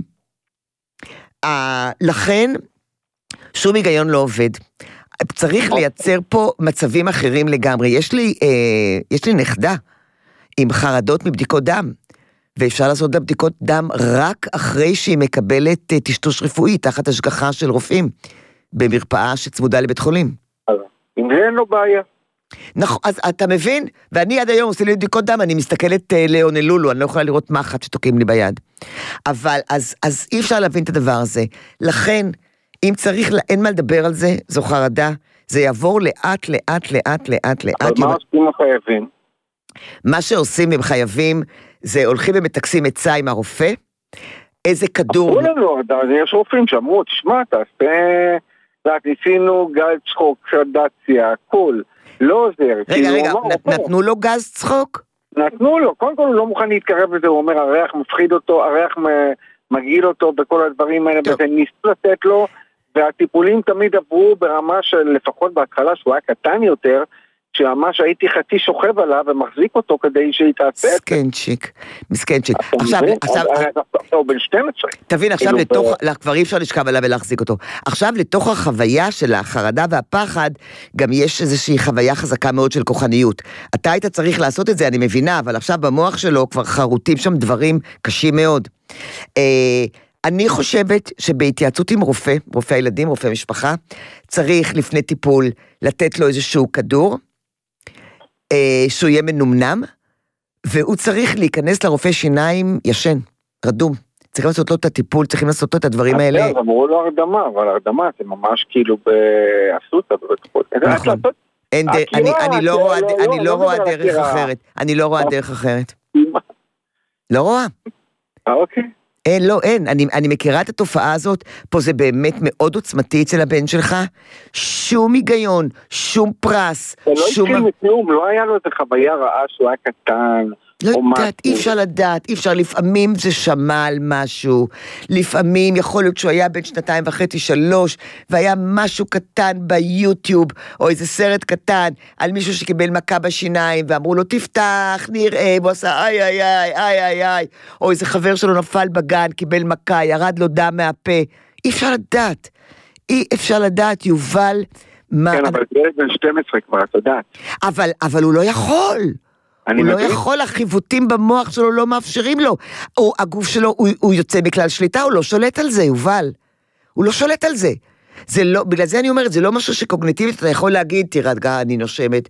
לכן, שום היגיון לא עובד. צריך לייצר פה מצבים אחרים לגמרי. יש לי נכדה עם חרדות מבדיקות דם, ואפשר לעשות בדיקות דם רק אחרי שהיא מקבלת טשטוש רפואי, תחת השגחה של רופאים. במרפאה שצמודה לבית חולים. אם זה אין לו בעיה. נכון, אז אתה מבין? ואני עד היום עושה לי בדיקות דם, אני מסתכלת לאונלולו, אני לא יכולה לראות מחט שתוקעים לי ביד. אבל, אז אי אפשר להבין את הדבר הזה. לכן, אם צריך, אין מה לדבר על זה, זו חרדה, זה יעבור לאט. אבל מה עושים החייבים? מה שעושים הם חייבים, זה הולכים ומתקסים עצה עם הרופא, איזה כדור... יש רופאים שאמרו, תשמע, תעשה... ניסינו גז צחוק, שדציה, הכל, לא עוזר. רגע, נתנו לו גז צחוק? נתנו לו, קודם כל הוא לא מוכן להתקרב לזה, הוא אומר, הריח מפחיד אותו, הריח מגעיל אותו בכל הדברים האלה, וזה ניסו לתת לו, והטיפולים תמיד עברו ברמה של, לפחות בהתחלה שהוא היה קטן יותר, שממש הייתי חצי שוכב עליו ומחזיק אותו כדי שיתעשה. מסכנצ'יק. עכשיו הוא בן 12. תבין, עכשיו כבר אי אפשר לשכב עליו ולהחזיק אותו. עכשיו לתוך החוויה של החרדה והפחד, גם יש איזושהי חוויה חזקה מאוד של כוחניות. אתה היית צריך לעשות את זה, אני מבינה, אבל עכשיו במוח שלו כבר חרוטים שם דברים קשים מאוד. אני חושבת שבהתייעצות עם רופא הילדים, רופא משפחה, צריך לפני טיפול לתת לו איזשהו כדור, שהוא יהיה מנומנם, והוא צריך להיכנס לרופא שיניים ישן, רדום. צריכים לעשות לו את הטיפול, צריכים לעשות לו את הדברים האלה. אמרו לו הרדמה, אבל הרדמה זה ממש כאילו באסותא. נכון. אני לא רואה דרך אחרת. אני לא רואה דרך אחרת. לא רואה. אוקיי. אין, אני מכירה את התופעה הזאת, פה זה באמת מאוד עוצמתי אצל הבן שלך, שום היגיון, שום פרס, זה לא התחיל מכלום, לא היה לו איזה חוויה רעה שהוא היה קטן, לא או יודעת, אי אפשר לדעת, אי אפשר, לפעמים זה שמע על משהו, לפעמים יכול להיות שהוא היה בין 2.5-3, והיה משהו קטן ביוטיוב, או איזה סרט קטן, על מישהו שקיבל מכה בשיניים, ואמרו לו תפתח, נראה, והוא עשה איי איי איי איי איי איי, או איזה חבר שלו נפל בגן, קיבל מכה, ירד לו דם מהפה, אי אפשר לדעת, אי אפשר לדעת, יובל, כן, אבל זה בן 12 כבר, את יודעת. אבל הוא לא יכול. הוא לא מבין. יכול, החיווטים במוח שלו לא מאפשרים לו. או הגוף שלו, הוא יוצא מכלל שליטה, הוא לא שולט על זה, יובל. הוא לא שולט על זה. זה לא, בגלל זה אני אומרת, זה לא משהו שקוגניטיבית, אתה יכול להגיד, תירגע, אני נושמת.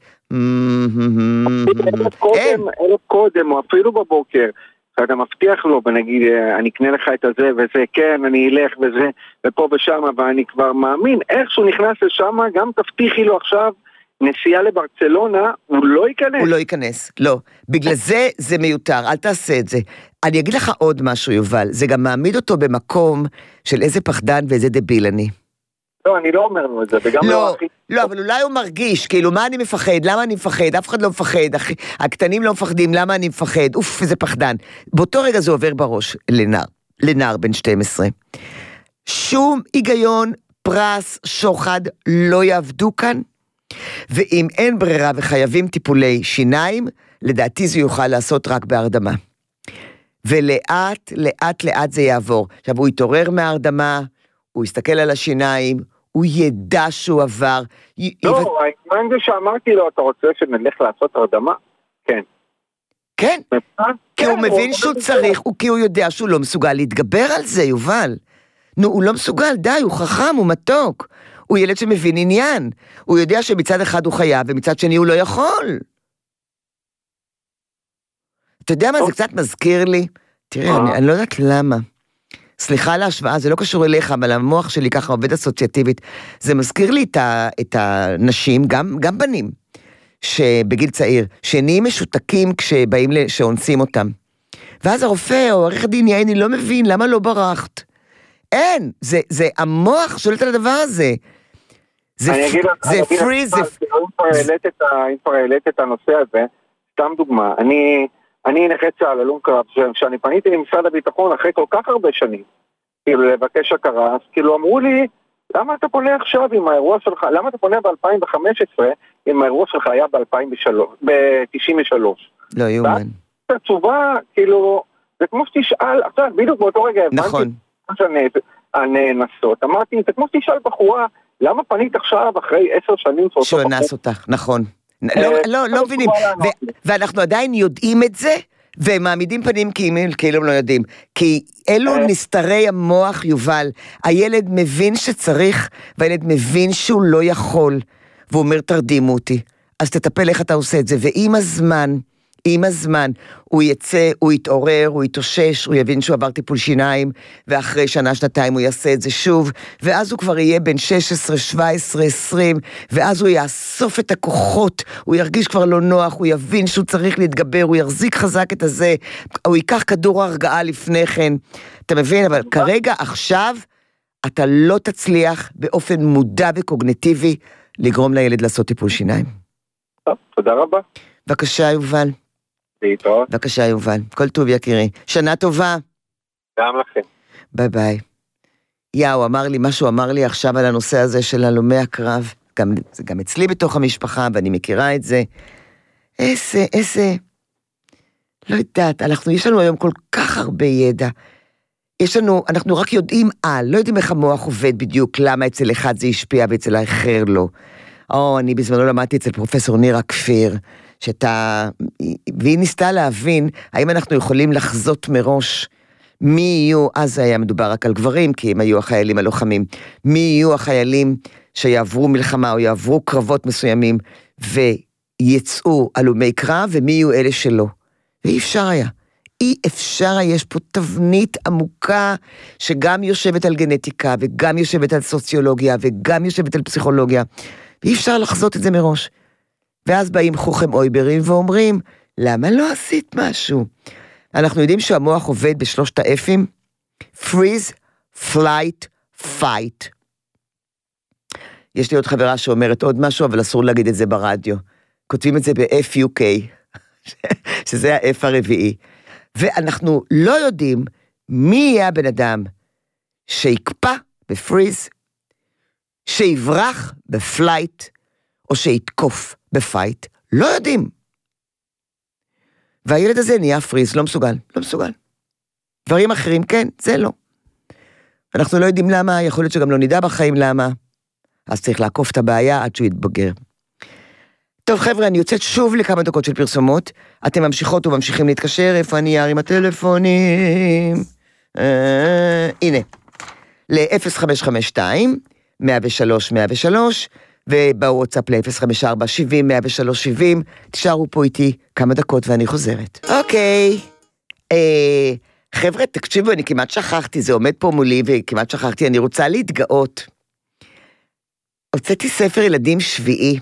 אלף קודם, או אפילו בבוקר, אתה מבטיח לו, ונגיד, אני אקנה לך את הזה וזה, כן, אני אלך וזה, ופה ושם, ואני כבר מאמין, איך שהוא נכנס לשם, גם תבטיחי לו עכשיו, נסיעה לברצלונה, הוא לא ייכנס. הוא לא ייכנס, לא. בגלל זה זה מיותר, אל תעשה את זה. אני אגיד לך עוד משהו, יובל, זה גם מעמיד אותו במקום של איזה פחדן ואיזה דביל אני. לא, אני לא אומר לו את זה, וגם לא, אבל אולי הוא מרגיש, כאילו, מה אני מפחד, למה אני מפחד, אף אחד לא מפחד, הקטנים לא מפחדים, למה אני מפחד, אוף, איזה פחדן. באותו רגע זה עובר בראש לנער בן 12. שום היגיון, פרס, שוחד, לא יעבדו כאן, ואם אין ברירה וחייבים טיפולי שיניים, לדעתי זה יוכל לעשות רק בהרדמה. ולאט, לאט, לאט זה יעבור. עכשיו, הוא יתעורר מההרדמה, הוא יסתכל על השיניים, הוא ידע שהוא עבר. לא, העניין זה שאמרתי לו, אתה רוצה שנלך לעשות הרדמה? כן. כן, כי הוא מבין שהוא צריך, כי הוא יודע שהוא לא מסוגל להתגבר על זה, יובל. נו, הוא לא מסוגל, די, הוא חכם, הוא מתוק. הוא ילד שמבין עניין. הוא יודע שמצד אחד הוא חייב, ומצד שני הוא לא יכול. אתה יודע מה זה קצת מזכיר לי? תראה, אני לא יודעת למה. סליחה על ההשוואה, זה לא קשור אליך, אבל המוח שלי ככה עובד אסוציאטיבית. זה מזכיר לי את הנשים, גם בנים, שבגיל צעיר, שנהיים משותקים כשבאים שאונסים אותם. ואז הרופא או עורך הדין יעני לא מבין, למה לא ברחת? אין, זה המוח שולט על הדבר הזה. זה פריז. אם כבר העלית את הנושא הזה, סתם דוגמה, אני נכה צה"ל, הלום קרב, שאני פניתי למשרד הביטחון אחרי כל כך הרבה שנים, כאילו לבקש הכרה, אז כאילו אמרו לי, למה אתה פונה עכשיו עם האירוע שלך, למה אתה פונה ב-2015 אם האירוע שלך היה ב-93? לא יומן. התשובה, כאילו, זה כמו שתשאל, עכשיו בדיוק באותו רגע נכון. הנאנסות, אמרתי, זה כמו שתשאל בחורה, למה פנית עכשיו אחרי 10 שנים שהוא אנס אותך, נכון. לא מבינים, ואנחנו עדיין יודעים את זה, והם מעמידים פנים כאילו הם לא יודעים, כי אלו נסתרי המוח, יובל, הילד מבין שצריך, והילד מבין שהוא לא יכול, והוא אומר תרדימו אותי, אז תטפל איך אתה עושה את זה, עם הזמן, הוא יצא, הוא יתעורר, הוא יתאושש, הוא יבין שהוא עבר טיפול שיניים, ואחרי שנה, שנתיים הוא יעשה את זה שוב, ואז הוא כבר יהיה בין 16, 17, 20, ואז הוא יאסוף את הכוחות, הוא ירגיש כבר לא נוח, הוא יבין שהוא צריך להתגבר, הוא יחזיק חזק את הזה, הוא ייקח כדור הרגעה לפני כן, אתה מבין? אבל כרגע, עכשיו, אתה לא תצליח באופן מודע וקוגניטיבי, לגרום לילד לעשות טיפול שיניים. טוב, תודה רבה. בבקשה, יובל. להתראות. בבקשה, יובל. כל טוב, יקירי. שנה טובה. גם לכם. ביי ביי. הוא אמר לי, משהו אמר לי עכשיו על הנושא הזה של הלומי הקרב, זה גם אצלי בתוך המשפחה, ואני מכירה את זה. איזה, לא יודעת, יש לנו היום כל כך הרבה ידע. אנחנו רק יודעים לא יודעים איך המוח עובד בדיוק, למה אצל אחד זה השפיע ואצל האחר לא. אני בזמנו למדתי אצל פרופסור נירה כפיר, והיא ניסתה להבין, האם אנחנו יכולים לחזות מראש, מי יהיו, אז היה מדובר רק על גברים, כי הם היו החיילים הלוחמים, מי יהיו החיילים שיעברו מלחמה, או יעברו קרבות מסוימים, ויצאו הלומי קרב, ומי יהיו אלה שלא. ואי אפשר היה. יש פה תבנית עמוקה, שגם יושבת על גנטיקה, וגם יושבת על סוציולוגיה, וגם יושבת על פסיכולוגיה, ואי אפשר לחזות את זה מראש. ואז באים חוכם אויברים ואומרים, למה לא עשית משהו? אנחנו יודעים שהמוח עובד בשלושת האפים, freeze, flight, fight. יש לי עוד חברה שאומרת עוד משהו, אבל אסור להגיד את זה ברדיו. כותבים את זה ב-FUK, שזה ה-F הרביעי. ואנחנו לא יודעים מי יהיה הבן אדם שיקפא בפריז, שיברח בפלייט, או שיתקוף בפייט, לא יודעים. והילד הזה נהיה פריז, לא מסוגל. דברים אחרים כן, זה לא. אנחנו לא יודעים למה, יכול להיות שגם לא נדע בחיים למה, אז צריך לעקוף את הבעיה עד שהוא יתבגר. טוב חבר'ה, אני יוצאת שוב לכמה דקות של פרסומות, אתם ממשיכות וממשיכים להתקשר, איפה אני ארים הטלפונים? הנה, ל-0552, 103, 103, ובוואטסאפ ל-054, 70, 103, 70, תשארו פה איתי כמה דקות ואני חוזרת. אוקיי, חבר'ה, תקשיבו, אני כמעט שכחתי, זה עומד פה מולי וכמעט שכחתי, אני רוצה להתגאות. הוצאתי ספר ילדים שביעי,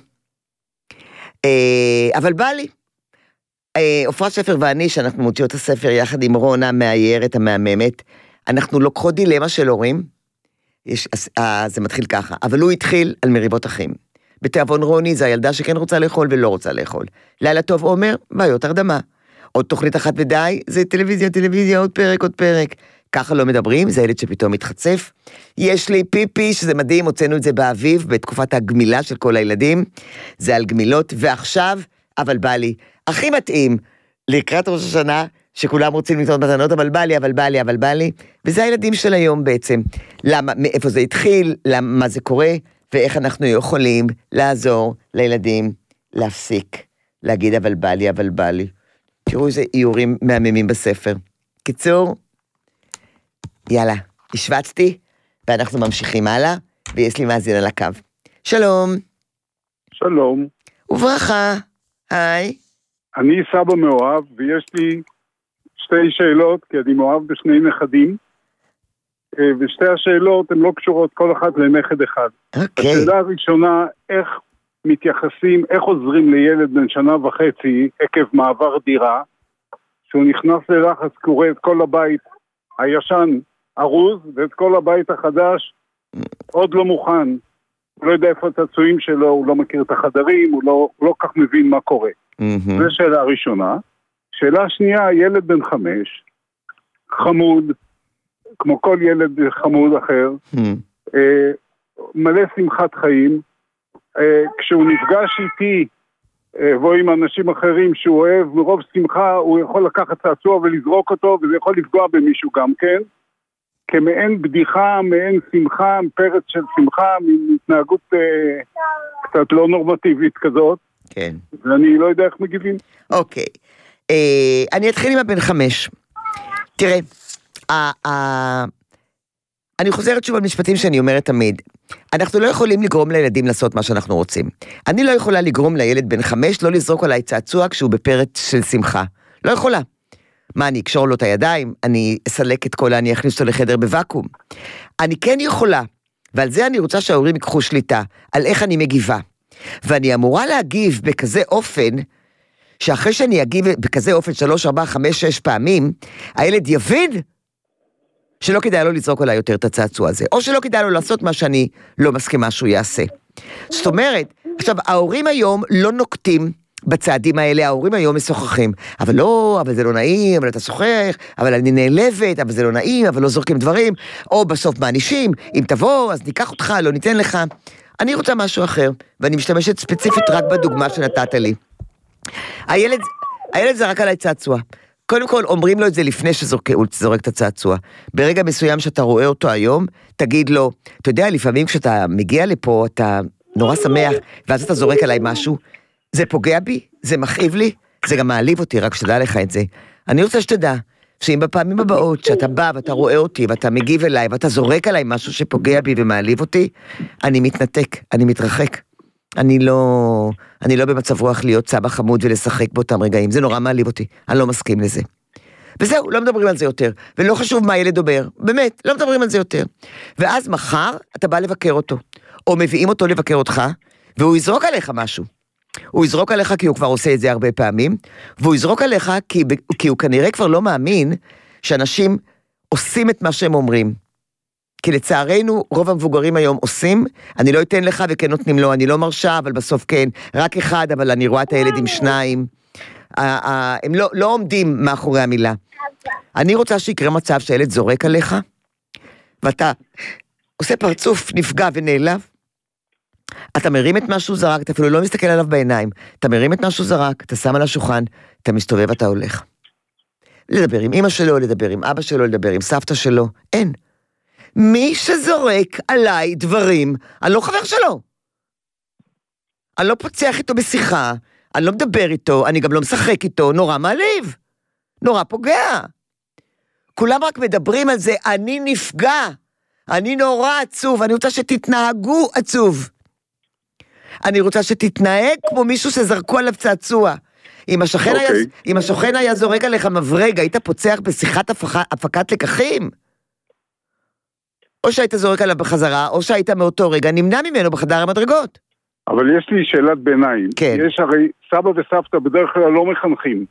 אבל בא לי. עופרת שפר ואני, שאנחנו מוציאות את הספר יחד עם רונה מהיירת המהממת, אנחנו לוקחות דילמה של הורים, זה מתחיל ככה, אבל הוא התחיל על מריבות אחים. בתיאבון רוני זה הילדה שכן רוצה לאכול ולא רוצה לאכול. לילה טוב עומר, בעיות הרדמה. עוד תוכנית אחת ודי, זה טלוויזיה, עוד פרק. ככה לא מדברים, זה ילד שפתאום מתחצף. יש לי פיפי, שזה מדהים, הוצאנו את זה באביב, בתקופת הגמילה של כל הילדים, זה על גמילות, ועכשיו, אבל בא לי, הכי מתאים, לקראת ראש השנה, שכולם רוצים לקנות מתנות, אבל בא לי, וזה הילדים של היום בעצם. למה, מאיפה זה התחיל, מה זה קורה, ואיך אנחנו יכולים לעזור לילדים להפסיק, להגיד אבל בא לי. תראו איזה איורים מהממים בספר. קיצור, יאללה, השווצתי, ואנחנו ממשיכים הלאה, ויש לי מאזין על הקו. שלום. שלום. וברכה, היי. אני סבא מאוהב, ויש לי שתי שאלות, כי אני מאוהב בשני נכדים, ושתי השאלות הן לא קשורות כל אחת לנכד אחד. אוקיי. השאלה הראשונה, איך מתייחסים, איך עוזרים לילד בן שנה וחצי, עקב מעבר דירה, שהוא נכנס ללחץ, קורא את כל הבית הישן ארוז, ואת כל הבית החדש עוד לא מוכן. הוא לא יודע איפה הצעצועים שלו, הוא לא מכיר את החדרים, הוא לא כך מבין מה קורה. זו שאלה הראשונה. שאלה שנייה, ילד בן 5, חמוד, כמו כל ילד חמוד אחר, מלא שמחת חיים, כשהוא נפגש איתי, או עם אנשים אחרים שהוא אוהב, מרוב שמחה הוא יכול לקחת צעצוע ולזרוק אותו, וזה יכול לפגוע במישהו גם כן, כמעין בדיחה, מעין שמחה, פרץ של שמחה, מהתנהגות קצת לא נורמטיבית כזאת. כן. ואני לא יודע איך מגיבים. אוקיי. אני אתחיל עם הבן 5. תראה, אני חוזרת שוב על משפטים שאני אומרת תמיד. אנחנו לא יכולים לגרום לילדים לעשות מה שאנחנו רוצים. אני לא יכולה לגרום לילד בן 5 לא לזרוק עליי צעצוע כשהוא בפרץ של שמחה. לא יכולה. מה, אני אקשור לו את הידיים? אני אסלק את כל, אני אכניס אותו לחדר בוואקום. אני כן יכולה, ועל זה אני רוצה שההורים ייקחו שליטה, על איך אני מגיבה. ואני אמורה להגיב בכזה אופן, שאחרי שאני אגיב בכזה אופן 3, 4, 5, 6 פעמים, הילד יבין שלא כדאי לו לזרוק עליי יותר את הצעצוע הזה, או שלא כדאי לו לעשות מה שאני לא מסכימה שהוא יעשה. זאת אומרת, עכשיו, ההורים היום לא נוקטים בצעדים האלה, ההורים היום משוחחים, אבל לא, אבל זה לא נעים, אבל אתה שוחח, אבל אני נעלבת, אבל זה לא נעים, אבל לא זורקים דברים, או בסוף מענישים, אם תבוא, אז ניקח אותך, לא ניתן לך. אני רוצה משהו אחר, ואני משתמשת ספציפית רק בדוגמה שנתת לי. הילד זרק עליי צעצוע. קודם כל, אומרים לו את זה לפני שהוא זורק את הצעצוע. ברגע מסוים שאתה רואה אותו היום, תגיד לו, אתה יודע, לפעמים כשאתה מגיע לפה, אתה נורא שמח, ואז אתה זורק עליי משהו, זה פוגע בי, זה מכאיב לי, זה גם מעליב אותי, רק שתדע לך את זה. אני רוצה שתדע, שאם בפעמים הבאות, שאתה בא ואתה רואה אותי, ואתה מגיב אליי, ואתה זורק עליי משהו שפוגע בי ומעליב אותי, אני מתנתק, אני מתרחק. אני לא במצב רוח להיות סבא חמוד ולשחק באותם רגעים, זה נורא מעליב אותי, אני לא מסכים לזה. וזהו, לא מדברים על זה יותר, ולא חשוב מה ילד אומר, באמת, לא מדברים על זה יותר. ואז מחר אתה בא לבקר אותו, או מביאים אותו לבקר אותך, והוא יזרוק עליך משהו. הוא יזרוק עליך כי הוא כבר עושה את זה הרבה פעמים, והוא יזרוק עליך כי הוא כנראה כבר לא מאמין שאנשים עושים את מה שהם אומרים. כי לצערנו, רוב המבוגרים היום עושים, אני לא אתן לך וכן נותנים לו, אני לא מרשה, אבל בסוף כן, רק אחד, אבל אני רואה את הילד עם 2, הם לא עומדים מאחורי המילה. אני רוצה שיקרה מצב שהילד זורק עליך, ואתה עושה פרצוף נפגע ונעלב, אתה מרים את משהו זרק, אתה אפילו לא מסתכל עליו בעיניים, אתה מרים את משהו זרק, אתה שם על השולחן, אתה מסתובב, אתה הולך. לדבר עם אמא שלו, לדבר עם אבא שלו, לדבר עם סבתא שלו, אין. מי שזורק עליי דברים, אני לא חבר שלו. אני לא פוצח איתו בשיחה, אני לא מדבר איתו, אני גם לא משחק איתו, נורא מעליב, נורא פוגע. כולם רק מדברים על זה, אני נפגע, אני נורא עצוב, אני רוצה שתתנהגו עצוב. אני רוצה שתתנהג כמו מישהו שזרקו עליו צעצוע. אם השוכן היה זורק עליך מברג, היית פוצח בשיחת הפקת לקחים? או שהיית זורק עליו בחזרה, או שהיית מאותו רגע נמנע ממנו בחדר המדרגות. אבל יש לי שאלת ביניים. כן. יש הרי סבא וסבתא בדרך כלל לא מחנכים.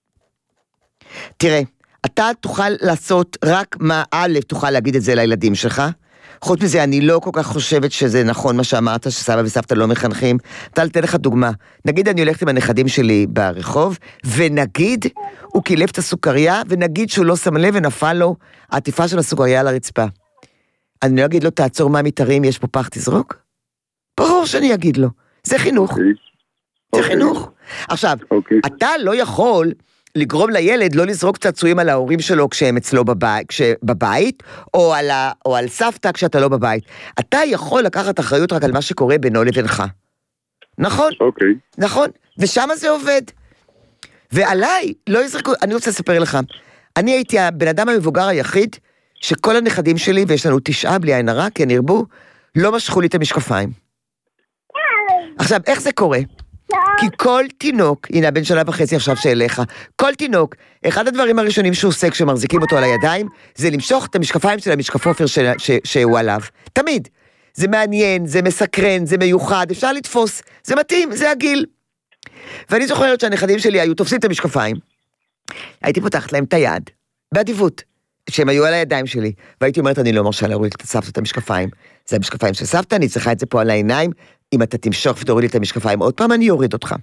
תראה, אתה תוכל לעשות רק מה א', תוכל להגיד את זה לילדים שלך. חוץ מזה, אני לא כל כך חושבת שזה נכון מה שאמרת, שסבא וסבתא לא מחנכים. אתה לתת לך דוגמה. נגיד אני הולכת עם הנכדים שלי ברחוב, ונגיד הוא קילף את הסוכריה, ונגיד שהוא לא שם לב ונפל לו העטיפה של הסוכריה על הרצפה. אני לא אגיד לו, תעצור מה מתארים, יש פה פח תזרוק? ברור שאני אגיד לו. זה חינוך. זה חינוך. עכשיו, אתה לא יכול לגרום לילד לא לזרוק צעצועים על ההורים שלו כשהם אצלו בבית, או על סבתא כשאתה לא בבית. אתה יכול לקחת אחריות רק על מה שקורה בינו לבינך. נכון? נכון. ושם זה עובד. ועליי, לא יזרקו, אני רוצה לספר לך, אני הייתי הבן אדם המבוגר היחיד, שכל הנכדים שלי, ויש לנו 9 בלי עין הרע, כי אני הרבו, לא משכו לי את המשקפיים. עכשיו, איך זה קורה? כי כל תינוק, הנה הבן 1.5 עכשיו שאליך, כל תינוק, אחד הדברים הראשונים שהוא עושה כשמחזיקים אותו על הידיים, זה למשוך את המשקפיים של המשקפופר שהוא עליו. תמיד. זה מעניין, זה מסקרן, זה מיוחד, אפשר לתפוס, זה מתאים, זה הגיל. ואני זוכרת שהנכדים שלי היו תופסים את המשקפיים. הייתי פותחת להם את היד, באדיבות, שהם היו על הידיים שלי, והייתי אומרת, אני לא מרשה להוריד את סבתא את המשקפיים. זה המשקפיים של סבתא, אני צריכה את זה פה על העיניים, אם אתה תמשוך ותוריד לי את המשקפיים, עוד פעם אני אוריד אותך.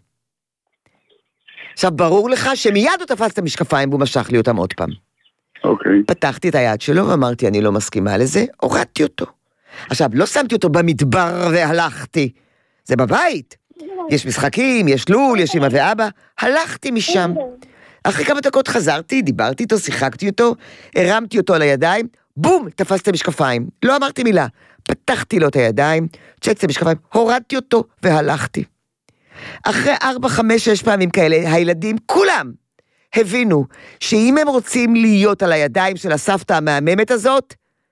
עכשיו, ברור לך שמיד הוא תפס את המשקפיים, והוא משך לי אותם עוד פעם. פתחתי את היד שלו, ואמרתי, אני לא מסכימה לזה, הורדתי אותו. עכשיו, לא שמתי אותו במדבר והלכתי. זה בבית. יש משחקים, יש לול, יש אמא ואבא. הלכתי משם. אחרי כמה דקות חזרתי, דיברתי איתו, שיחקתי אותו, הרמתי אותו על הידיים, בום, תפסתי את המשקפיים. לא אמרתי מילה. פתחתי לו את הידיים, צ'קתי את המשקפיים, הורדתי אותו והלכתי. אחרי 4, 5, 6 פעמים כאלה, הילדים כולם הבינו שאם הם רוצים להיות על הידיים של הסבתא המהממת הזאת,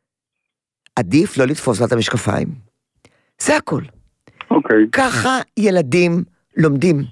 עדיף לא לתפוס לה את המשקפיים. זה הכל. ככה ילדים לומדים.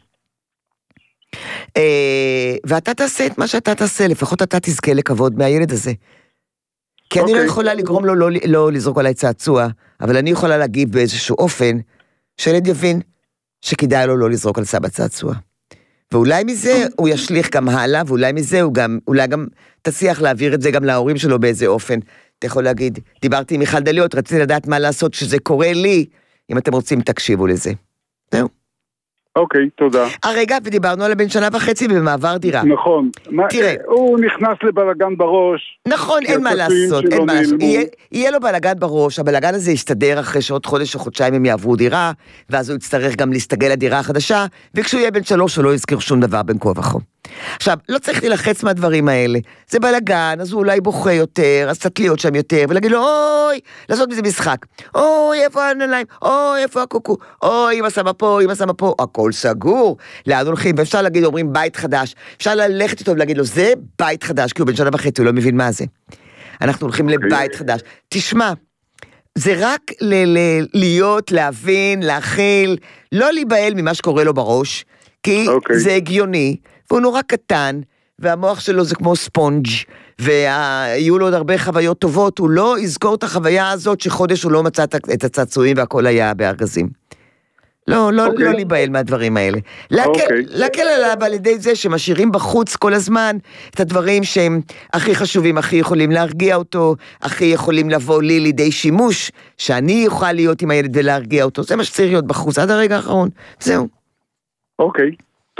ואתה תעשה את מה שאתה תעשה, לפחות אתה תזכה לכבוד מהילד הזה. כי אני לא יכולה לגרום לו לא לזרוק עליי צעצוע, אבל אני יכולה להגיב באיזשהו אופן, שילד יבין שכדאי לו לא לזרוק על סבא צעצוע. ואולי מזה הוא ישליך גם הלאה, ואולי מזה הוא גם, אולי גם תצליח להעביר את זה גם להורים שלו באיזה אופן. אתה יכול להגיד, דיברתי עם מיכל דליות, רציתי לדעת מה לעשות שזה קורה לי, אם אתם רוצים תקשיבו לזה. זהו. אוקיי, תודה. הרגע, ודיברנו על הבן 1.5 במעבר דירה. נכון. תראה. הוא נכנס לבלגן בראש. נכון, אין מה לעשות, אין מה לעשות. יהיה לו בלגן בראש, הבלגן הזה יסתדר אחרי שעוד חודש או חודשיים הם יעברו דירה, ואז הוא יצטרך גם להסתגל לדירה החדשה, וכשהוא יהיה בן 3 הוא לא יזכיר שום דבר בין כה וכה. עכשיו, לא צריך להילחץ מהדברים האלה. זה בלגן, אז הוא אולי בוכה יותר, אז קצת להיות שם יותר, ולהגיד לו, אוי, לעשות מזה משחק. אוי, איפה הנעליים? אוי, איפה הקוקו? אוי, אמא שמה פה, אמא שמה פה. הכל סגור. לאן הולכים? ואפשר להגיד, אומרים בית חדש. אפשר ללכת איתו ולהגיד לו, זה בית חדש, כי הוא בן 1.5, הוא לא מבין מה זה. אנחנו הולכים לבית חדש. תשמע, זה רק להיות, להבין, להכיל, לא להיבהל ממה שקורה לו בראש, כי זה הגיוני, והוא נורא קטן, והמוח שלו זה כמו ספונג', ויהיו לו עוד הרבה חוויות טובות, הוא לא יזכור את החוויה הזאת שחודש הוא לא מצא את הצעצועים והכל היה בארגזים. לא להיבהל מהדברים האלה. להקל עליו על ידי זה שמשאירים בחוץ כל הזמן את הדברים שהם הכי חשובים, הכי יכולים להרגיע אותו, הכי יכולים לבוא לי לידי שימוש, שאני אוכל להיות עם הילד ולהרגיע אותו. זה מה שצריך להיות בחוץ עד הרגע האחרון. זהו. אוקיי.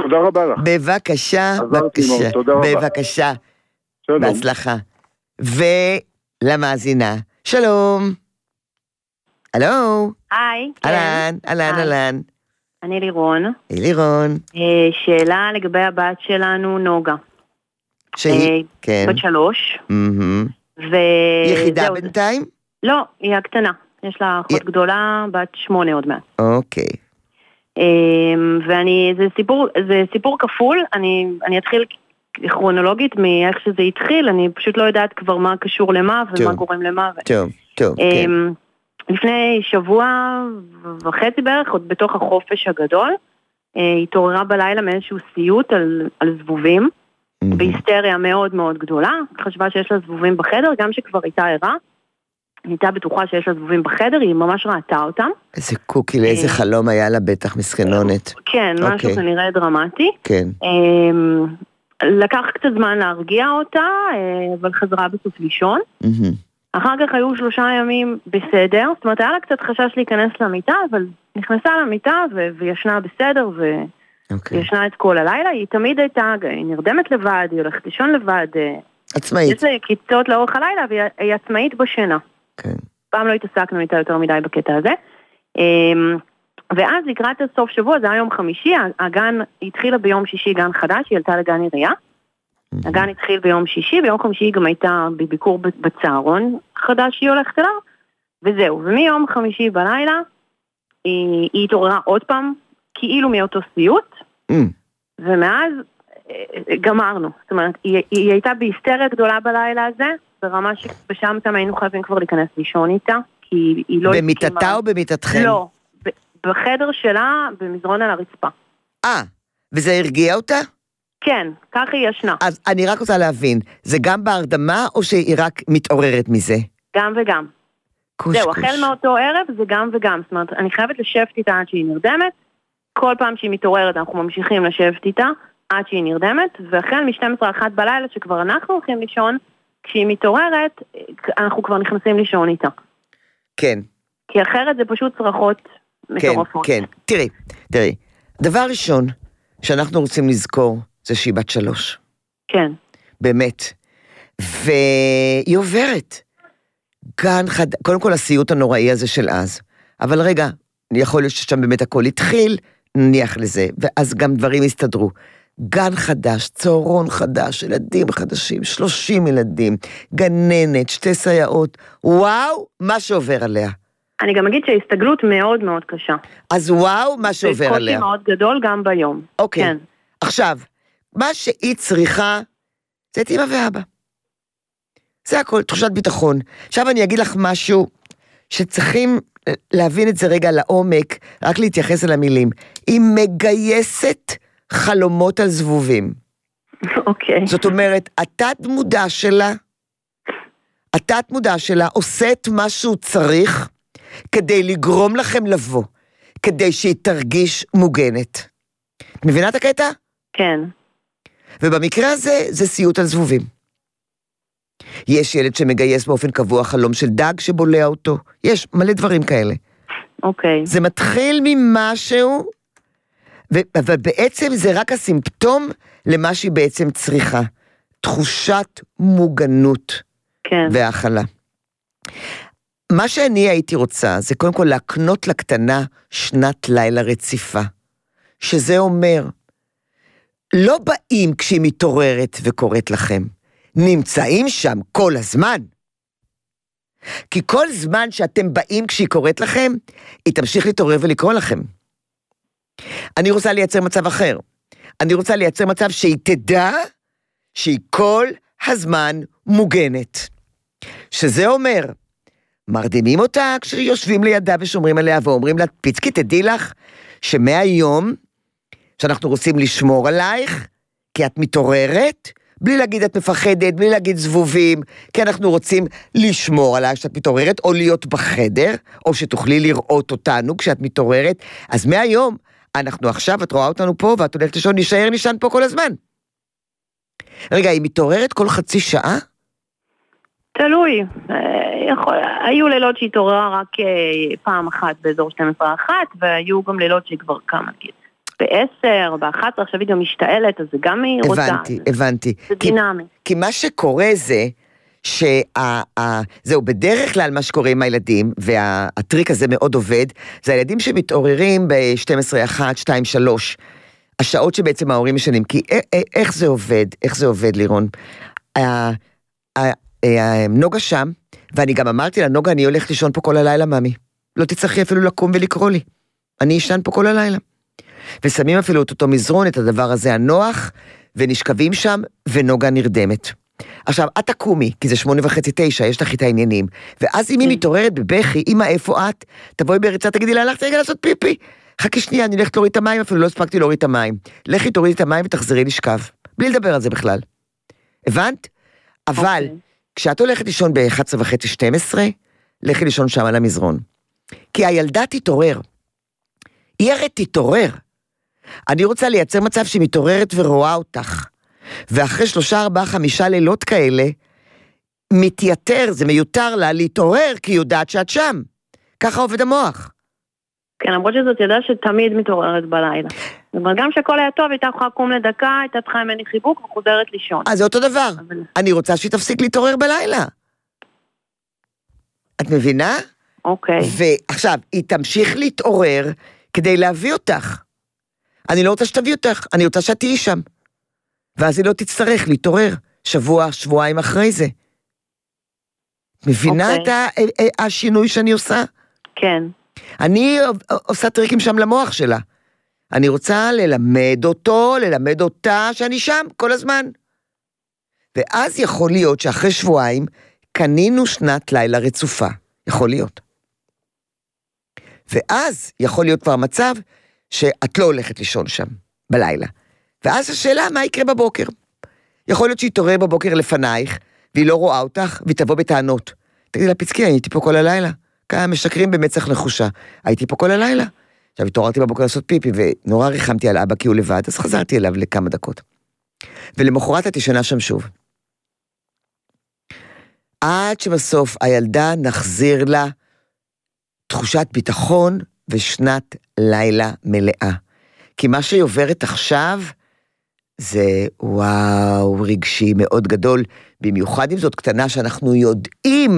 תודה רבה לך. בבקשה, עזרתי מאוד, בבקשה, תודה רבה. בבקשה, שלום. בהצלחה. ולמאזינה, שלום. הלו, היי, כן. אהלן, אהלן, היי. אהלן. אני לירון. לירון. שאלה לגבי הבת שלנו, נוגה. שהיא, כן. בת 3. יחידה בינתיים? לא, היא הקטנה. יש לה אחות גדולה, בת 8 עוד מעט. אוקיי. זה סיפור כפול, אני אתחיל כרונולוגית מאיך שזה התחיל, אני פשוט לא יודעת כבר מה קשור למה ומה גורם למה. טוב, כן. לפני שבוע וחצי בערך, עוד בתוך החופש הגדול, היא התעוררה בלילה מאיזשהו סיוט על זבובים, בהיסטריה מאוד מאוד גדולה, חשבה שיש לה זבובים בחדר, גם שכבר הייתה ערה, היא הייתה בטוחה שיש לה זבובים בחדר, היא ממש ראתה אותם. איזה קוקי, לאיזה חלום היה לה בטח מסכנונת. כן, משהו כנראה דרמטי. כן. לקח קצת זמן להרגיע אותה, אבל חזרה בסוף לישון. אחר כך היו 3 ימים בסדר, זאת אומרת, היה לה קצת חשש להיכנס למיטה, אבל נכנסה למיטה וישנה בסדר, וישנה את כל הלילה. היא תמיד הייתה, היא נרדמת לבד, היא הולכת לישון לבד. עצמאית. יש לה קיצות לאורך הלילה, והיא עצמאית בשינה. כן. פעם לא התעסקנו איתה יותר מדי בקטע הזה. ואז לקראת הסוף שבוע, זה היה יום חמישי, הגן התחילה ביום שישי גן חדש, היא עלתה לגן עירייה. הגן התחיל ביום שישי, ביום חמישי היא גם הייתה בביקור בצהרון חדש שהיא הולכת אליו, וזהו. ומיום חמישי בלילה, היא התעוררה עוד פעם, כאילו מאותו סיוט, ומאז גמרנו. זאת אומרת, היא הייתה בהיסטריה גדולה בלילה הזה, ברמה שבשם אותם היינו חייבים כבר להיכנס לישון איתה, כי היא לא... במיטתה או במיטתכם? לא, בחדר שלה, במזרון על הרצפה. וזה הרגיע אותה? כן, ככה היא ישנה. אז אני רק רוצה להבין, זה גם בהרדמה או שהיא רק מתעוררת מזה? גם וגם. זהו, החל מאותו ערב זה גם וגם. זאת אומרת, אני חייבת לשבת איתה עד שהיא נרדמת, כל פעם שהיא מתעוררת אנחנו ממשיכים לשבת איתה עד שהיא נרדמת, והחל מ-12-1 בלילה שכבר אנחנו הולכים לישון, כשהיא מתעוררת, אנחנו כבר נכנסים לישון איתה. כן. כי אחרת זה פשוט צרחות מטורפות. כן, כן. תראי, דבר ראשון שאנחנו רוצים לזכור, זה שהיא בת 3. כן. באמת. והיא עוברת. קודם כל הסיוט הנוראי הזה של אז. אבל רגע, יכול להיות ששם באמת הכל התחיל, נניח לזה, ואז גם דברים הסתדרו. גן חדש, צהרון חדש, ילדים חדשים, 30 ילדים, גננת, 2 סייעות, וואו, מה שעובר עליה. אני גם אגיד שההסתגלות מאוד מאוד קשה. אז וואו, מה שעובר עליה. זה קושי מאוד גדול גם ביום. אוקיי. כן. עכשיו, מה שהיא צריכה, זה את אמא ואבא. זה הכל, תחושת ביטחון. עכשיו אני אגיד לך משהו, שצריכים להבין את זה רגע לעומק, רק להתייחס אל המילים. היא מגייסת חלומות על זבובים. אוקיי. זאת אומרת, התת מודע שלה עושה את מה שהוא צריך, כדי לגרום לכם לבוא, כדי שהיא תרגיש מוגנת. את מבינה את הקטע? כן. ובמקרה הזה, זה סיוט על זבובים. יש ילד שמגייס באופן קבוע חלום של דג שבולע אותו. יש מלא דברים כאלה. אוקיי. זה מתחיל ממשהו, אבל בעצם זה רק הסימפטום למה שהיא בעצם צריכה. תחושת מוגנות. כן. והאכלה. מה שאני הייתי רוצה, זה קודם כל להקנות לקטנה שנת לילה רציפה. שזה אומר, לא באים כשהיא מתעוררת וקוראת לכם. נמצאים שם כל הזמן. כי כל זמן שאתם באים כשהיא קוראת לכם, היא תמשיך להתעורר ולקרוא לכם. אני רוצה לייצר מצב אחר. אני רוצה לייצר מצב שהיא תדע שהיא כל הזמן מוגנת. שזה אומר, מרדימים אותה כשיושבים לידה ושומרים עליה ואומרים לה, פיצקי, תדעי לך שמהיום שאנחנו רוצים לשמור עלייך, כי את מתעוררת, בלי להגיד את מפחדת, בלי להגיד זבובים, כי אנחנו רוצים לשמור עלייך כשאת מתעוררת, או להיות בחדר, או שתוכלי לראות אותנו כשאת מתעוררת, אז מהיום, אנחנו עכשיו, את רואה אותנו פה, ואת הולכת לישון, נשאר פה כל הזמן. רגע, היא מתעוררת כל חצי שעה? תלוי, היו לילות שהתעוררה רק פעם אחת באזור 12-1, והיו גם לילות שכבר כמה גיד. ב10, ב11, עכשיו היא גם משתעלת, אז זה גם היא רוצה. הבנתי. זה דינמי. כי מה שקורה זה, זהו בדרך כלל מה שקורה עם הילדים, והטריק הזה מאוד עובד, זה הילדים שמתעוררים ב-12, 1, 2, 3, השעות שבעצם ההורים משנים, כי איך זה עובד לירון? נוגה שם, ואני גם אמרתי לה, נוגה, אני הולכת לישון פה כל הלילה, מאמי. לא תצטרכי אפילו לקום ולקרוא לי. אני ישן פה כל הלילה. ושמים אפילו את אותו מזרון, את הדבר הזה הנוח, ונשכבים שם, ונוגה נרדמת. עכשיו, את תקומי, כי זה 8:30, 9, יש לך את העניינים, ואז אם היא מתעוררת בבכי, אמא, איפה את? תבואי בריצה, תגידי לה, הלכת רגע לעשות פיפי. חכי שנייה, אני הולכת להוריד את המים, אפילו לא הספקתי להוריד את המים. לכי תורידי את המים ותחזרי לשכב. בלי לדבר על זה בכלל. הבנת? אבל, כשאת הולכת לישון ב-11:30, 12, לכי לישון שם על המזרון. כי הילדה תתעורר. היא הרי תתעורר. אני רוצה לייצר מצב שהיא מתעוררת ורואה אותך. ואחרי 3, 4, 5 לילות כאלה, מתייתר, זה מיותר לה להתעורר, כי היא יודעת שאת שם. ככה עובד המוח. כן, למרות שזאת ידעה שתמיד מתעוררת בלילה. זאת אומרת, גם שכל היה טוב, הייתה יכולה לקום לדקה, הייתה צריכה ממני חיבוק וחוזרת לישון. אז זה אותו דבר. אני רוצה שהיא תפסיק להתעורר בלילה. את מבינה? אוקיי. ועכשיו, היא תמשיך להתעורר כדי להביא אותך. אני לא רוצה שתביא אותך, אני רוצה שאת תהיי שם. ואז היא לא תצטרך להתעורר שבוע, שבועיים אחרי זה. מבינה את השינוי שאני עושה? כן. אני עושה טריקים שם למוח שלה. אני רוצה ללמד אותו, ללמד אותה שאני שם כל הזמן. ואז יכול להיות שאחרי שבועיים קנינו שנת לילה רצופה. יכול להיות. ואז יכול להיות כבר מצב שאת לא הולכת לישון שם בלילה. ואז השאלה, מה יקרה בבוקר? יכול להיות שהיא תעורר בבוקר לפנייך, והיא לא רואה אותך, והיא תבוא בטענות. תגידי לה, פיצקי, הייתי פה כל הלילה. כמה משקרים במצח נחושה. הייתי פה כל הלילה. עכשיו, התעוררתי בבוקר לעשות פיפי, ונורא ריחמתי על אבא כי הוא לבד, אז חזרתי אליו לכמה דקות. ולמחרת את ישנה שם שוב. עד שבסוף הילדה נחזיר לה תחושת ביטחון ושנת לילה מלאה. כי מה שהיא עוברת עכשיו, זה וואו, רגשי מאוד גדול, במיוחד אם זאת קטנה שאנחנו יודעים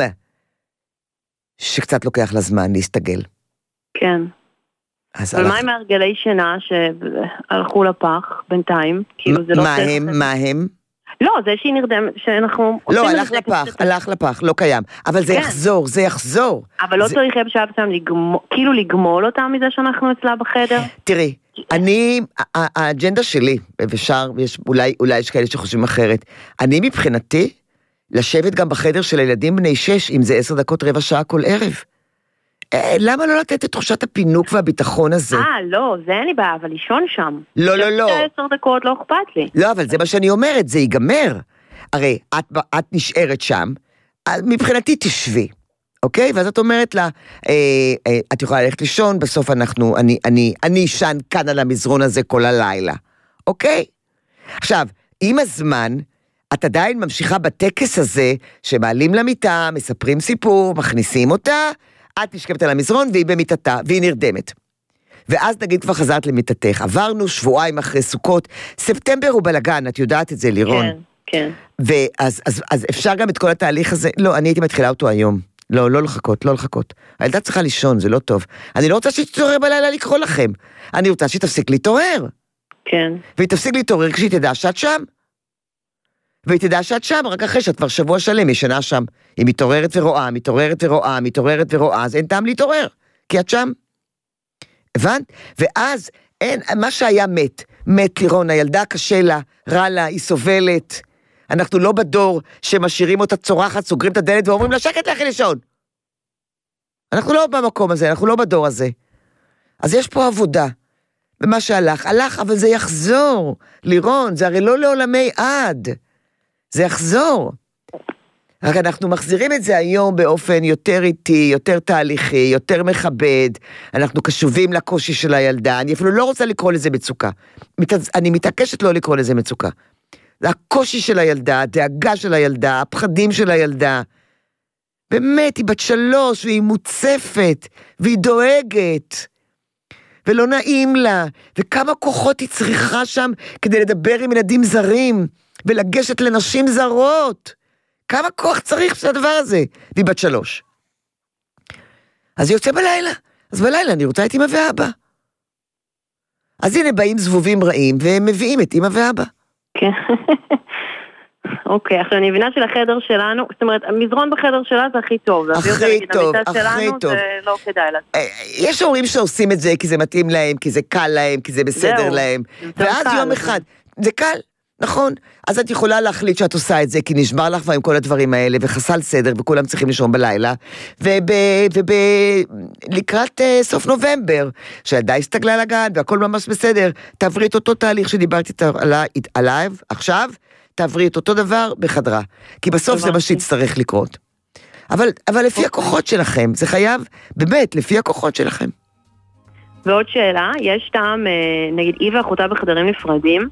שקצת לוקח לה זמן להסתגל. כן. אבל מה עם הרגלי שינה שהלכו לפח בינתיים? מה הם? לא, זה שהיא נרדמת, שאנחנו... לא, הלך לפח, לא קיים. אבל זה יחזור. אבל לא צריך בשלב מסוים כאילו לגמול אותה מזה שאנחנו אצלה בחדר? תראי, האג'נדה שלי, אולי יש כאלה שחושבים אחרת, אני מבחינתי, לשבת גם בחדר של הילדים בני 6, אם זה 10 דקות, רבע שעה כל ערב. למה לא לתת את תחושת הפינוק והביטחון הזה? לא, זה אין לי בעיה, אבל לישון שם. לא. 10 דקות לא אכפת לי. לא, אבל זה מה שאני אומרת, זה ייגמר. הרי, את נשארת שם, מבחינתי תשבי, אוקיי? ואז את אומרת לה, את יכולה ללכת לישון, בסוף אני ישן כאן על המזרון הזה כל הלילה, אוקיי? עכשיו, עם הזמן, את עדיין ממשיכה בטקס הזה, שמעלים למיטה, מספרים סיפור, מכניסים אותה, את נשכבת על המזרון והיא במיטתה, והיא נרדמת. ואז נגיד כבר חזרת למיטתך, עברנו שבועיים אחרי סוכות, ספטמבר הוא בלגן, את יודעת את זה לירון. כן. ואז אפשר גם את כל התהליך הזה, לא, אני הייתי מתחילה אותו היום. לא לחכות. הילדה צריכה לישון, זה לא טוב. אני לא רוצה שהיא תתעורר בלילה לקרוא לכם. אני רוצה שהיא תפסיק להתעורר. כן. והיא תפסיק להתעורר כשהיא תדע שאת שם. והיא תדע שאת שם, רק אחרי שאת כבר שבוע שלם ישנה שם. היא מתעוררת ורואה, אז אין טעם להתעורר, כי את שם. הבנת? ואז אין, מה שהיה מת לירון, הילדה קשה לה, רע לה, היא סובלת. אנחנו לא בדור שמשאירים אותה צורחת, סוגרים את הדלת ואומרים לה, שקט לכי לישון. אנחנו לא במקום הזה, אנחנו לא בדור הזה. אז יש פה עבודה. ומה שהלך, אבל זה יחזור. לירון, זה הרי לא לעולמי עד. זה יחזור. רק אנחנו מחזירים את זה היום באופן יותר איטי, יותר תהליכי, יותר מכבד. אנחנו קשובים לקושי של הילדה. אני אפילו לא רוצה לקרוא לזה מצוקה. אני מתעקשת לא לקרוא לזה מצוקה. זה הקושי של הילדה, הדאגה של הילדה, הפחדים של הילדה. באמת, היא בת 3, והיא מוצפת, והיא דואגת. ולא נעים לה, וכמה כוחות היא צריכה שם כדי לדבר עם ילדים זרים, ולגשת לנשים זרות. כמה כוח צריך של הדבר הזה? והיא בת 3. אז היא יוצא בלילה. אז בלילה אני רוצה את אמא ואבא. אז הנה באים זבובים רעים, והם מביאים את אמא ואבא. כן. אוקיי, עכשיו אני מבינה שלחדר שלנו, זאת אומרת, המזרון בחדר שלה זה הכי טוב. הכי טוב, הכי טוב. זה לא כדאי לעשות. יש הורים שעושים את זה כי זה מתאים להם, כי זה קל להם, כי זה בסדר להם. ואז יום אחד, זה קל, נכון? אז את יכולה להחליט שאת עושה את זה, כי נשבר לך עם כל הדברים האלה, וחסל סדר, וכולם צריכים לישון בלילה. ולקראת סוף נובמבר, שהילדה הסתגלה לגן, והכל ממש בסדר, תעברי את אותו תהליך שדיברתי עליו עכשיו, תעברי את אותו דבר בחדרה, כי בסוף זה מה שיצטרך לקרות. אבל לפי הכוחות שלכם, זה חייב, באמת, לפי הכוחות שלכם. ועוד שאלה, יש טעם, נגיד, היא ואחותה בחדרים נפרדים,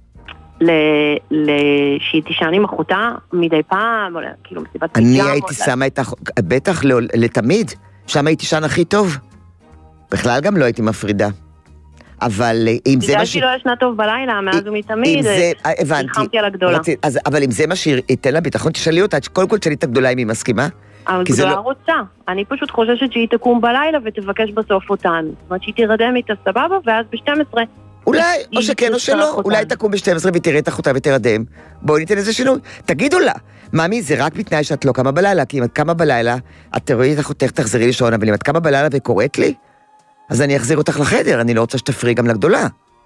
שהיא תישן עם אחותה מדי פעם, או כאילו מסיבת פיג'מה. אני הייתי שמה את בטח לתמיד, שם הייתי תישן הכי טוב. בכלל גם לא הייתי מפרידה. אבל אם זה מה בגלל שהיא לא ישנה טוב בלילה, מאז ומתמיד, נלחמתי על הגדולה. אבל אם זה מה שייתן לה ביטחון, תשאלי אותה, קודם כל תשאלי את הגדולה אם היא מסכימה. אבל גדולה רוצה. אני פשוט חוששת שהיא תקום בלילה ותבקש בסוף אותן. זאת אומרת שהיא תירדם איתה סבבה, ואז ב-12... אולי, או שכן או שלא, אולי תקום ב-12 ותראה את אחותה ותרדם. בואי ניתן איזה שינוי. תגידו לה, ממי, זה רק בתנאי שאת לא קמה בלילה, כי אם את קמה בלילה, את תראי את אחותך, תחזרי לישון, אבל אם את קמה בלילה וקוראת לי, אז אני אחזיר אותך לחדר, אני לא רוצה שתפריעי גם לגדולה.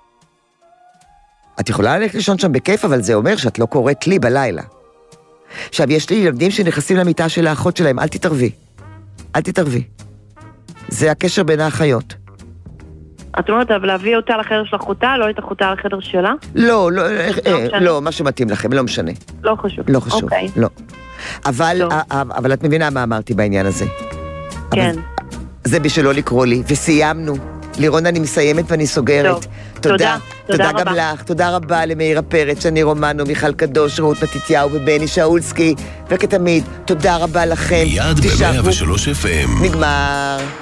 את יכולה ללכת לישון שם בכיף, אבל זה אומר שאת לא קוראת לי בלילה. עכשיו, יש לי ילדים שנכנסים למיטה של האחות שלהם, אל תתערבי. אל תתערבי. זה הקשר בין האחיות. את אומרת, אבל להביא אותה לחדר של אחותה, לא את אחותה לחדר שלה? לא, מה שמתאים לכם, לא משנה. לא חשוב. לא חשוב, לא. אבל את מבינה מה אמרתי בעניין הזה. כן. זה בשביל לא לקרוא לי, וסיימנו. לירון, אני מסיימת ואני סוגרת. תודה. תודה גם לך. תודה רבה למאירה פרץ, שני רומנו, מיכל קדוש, רעות מתתיהו ובני שאולסקי, וכתמיד, תודה רבה לכם. מיד ב-103 FM. נגמר.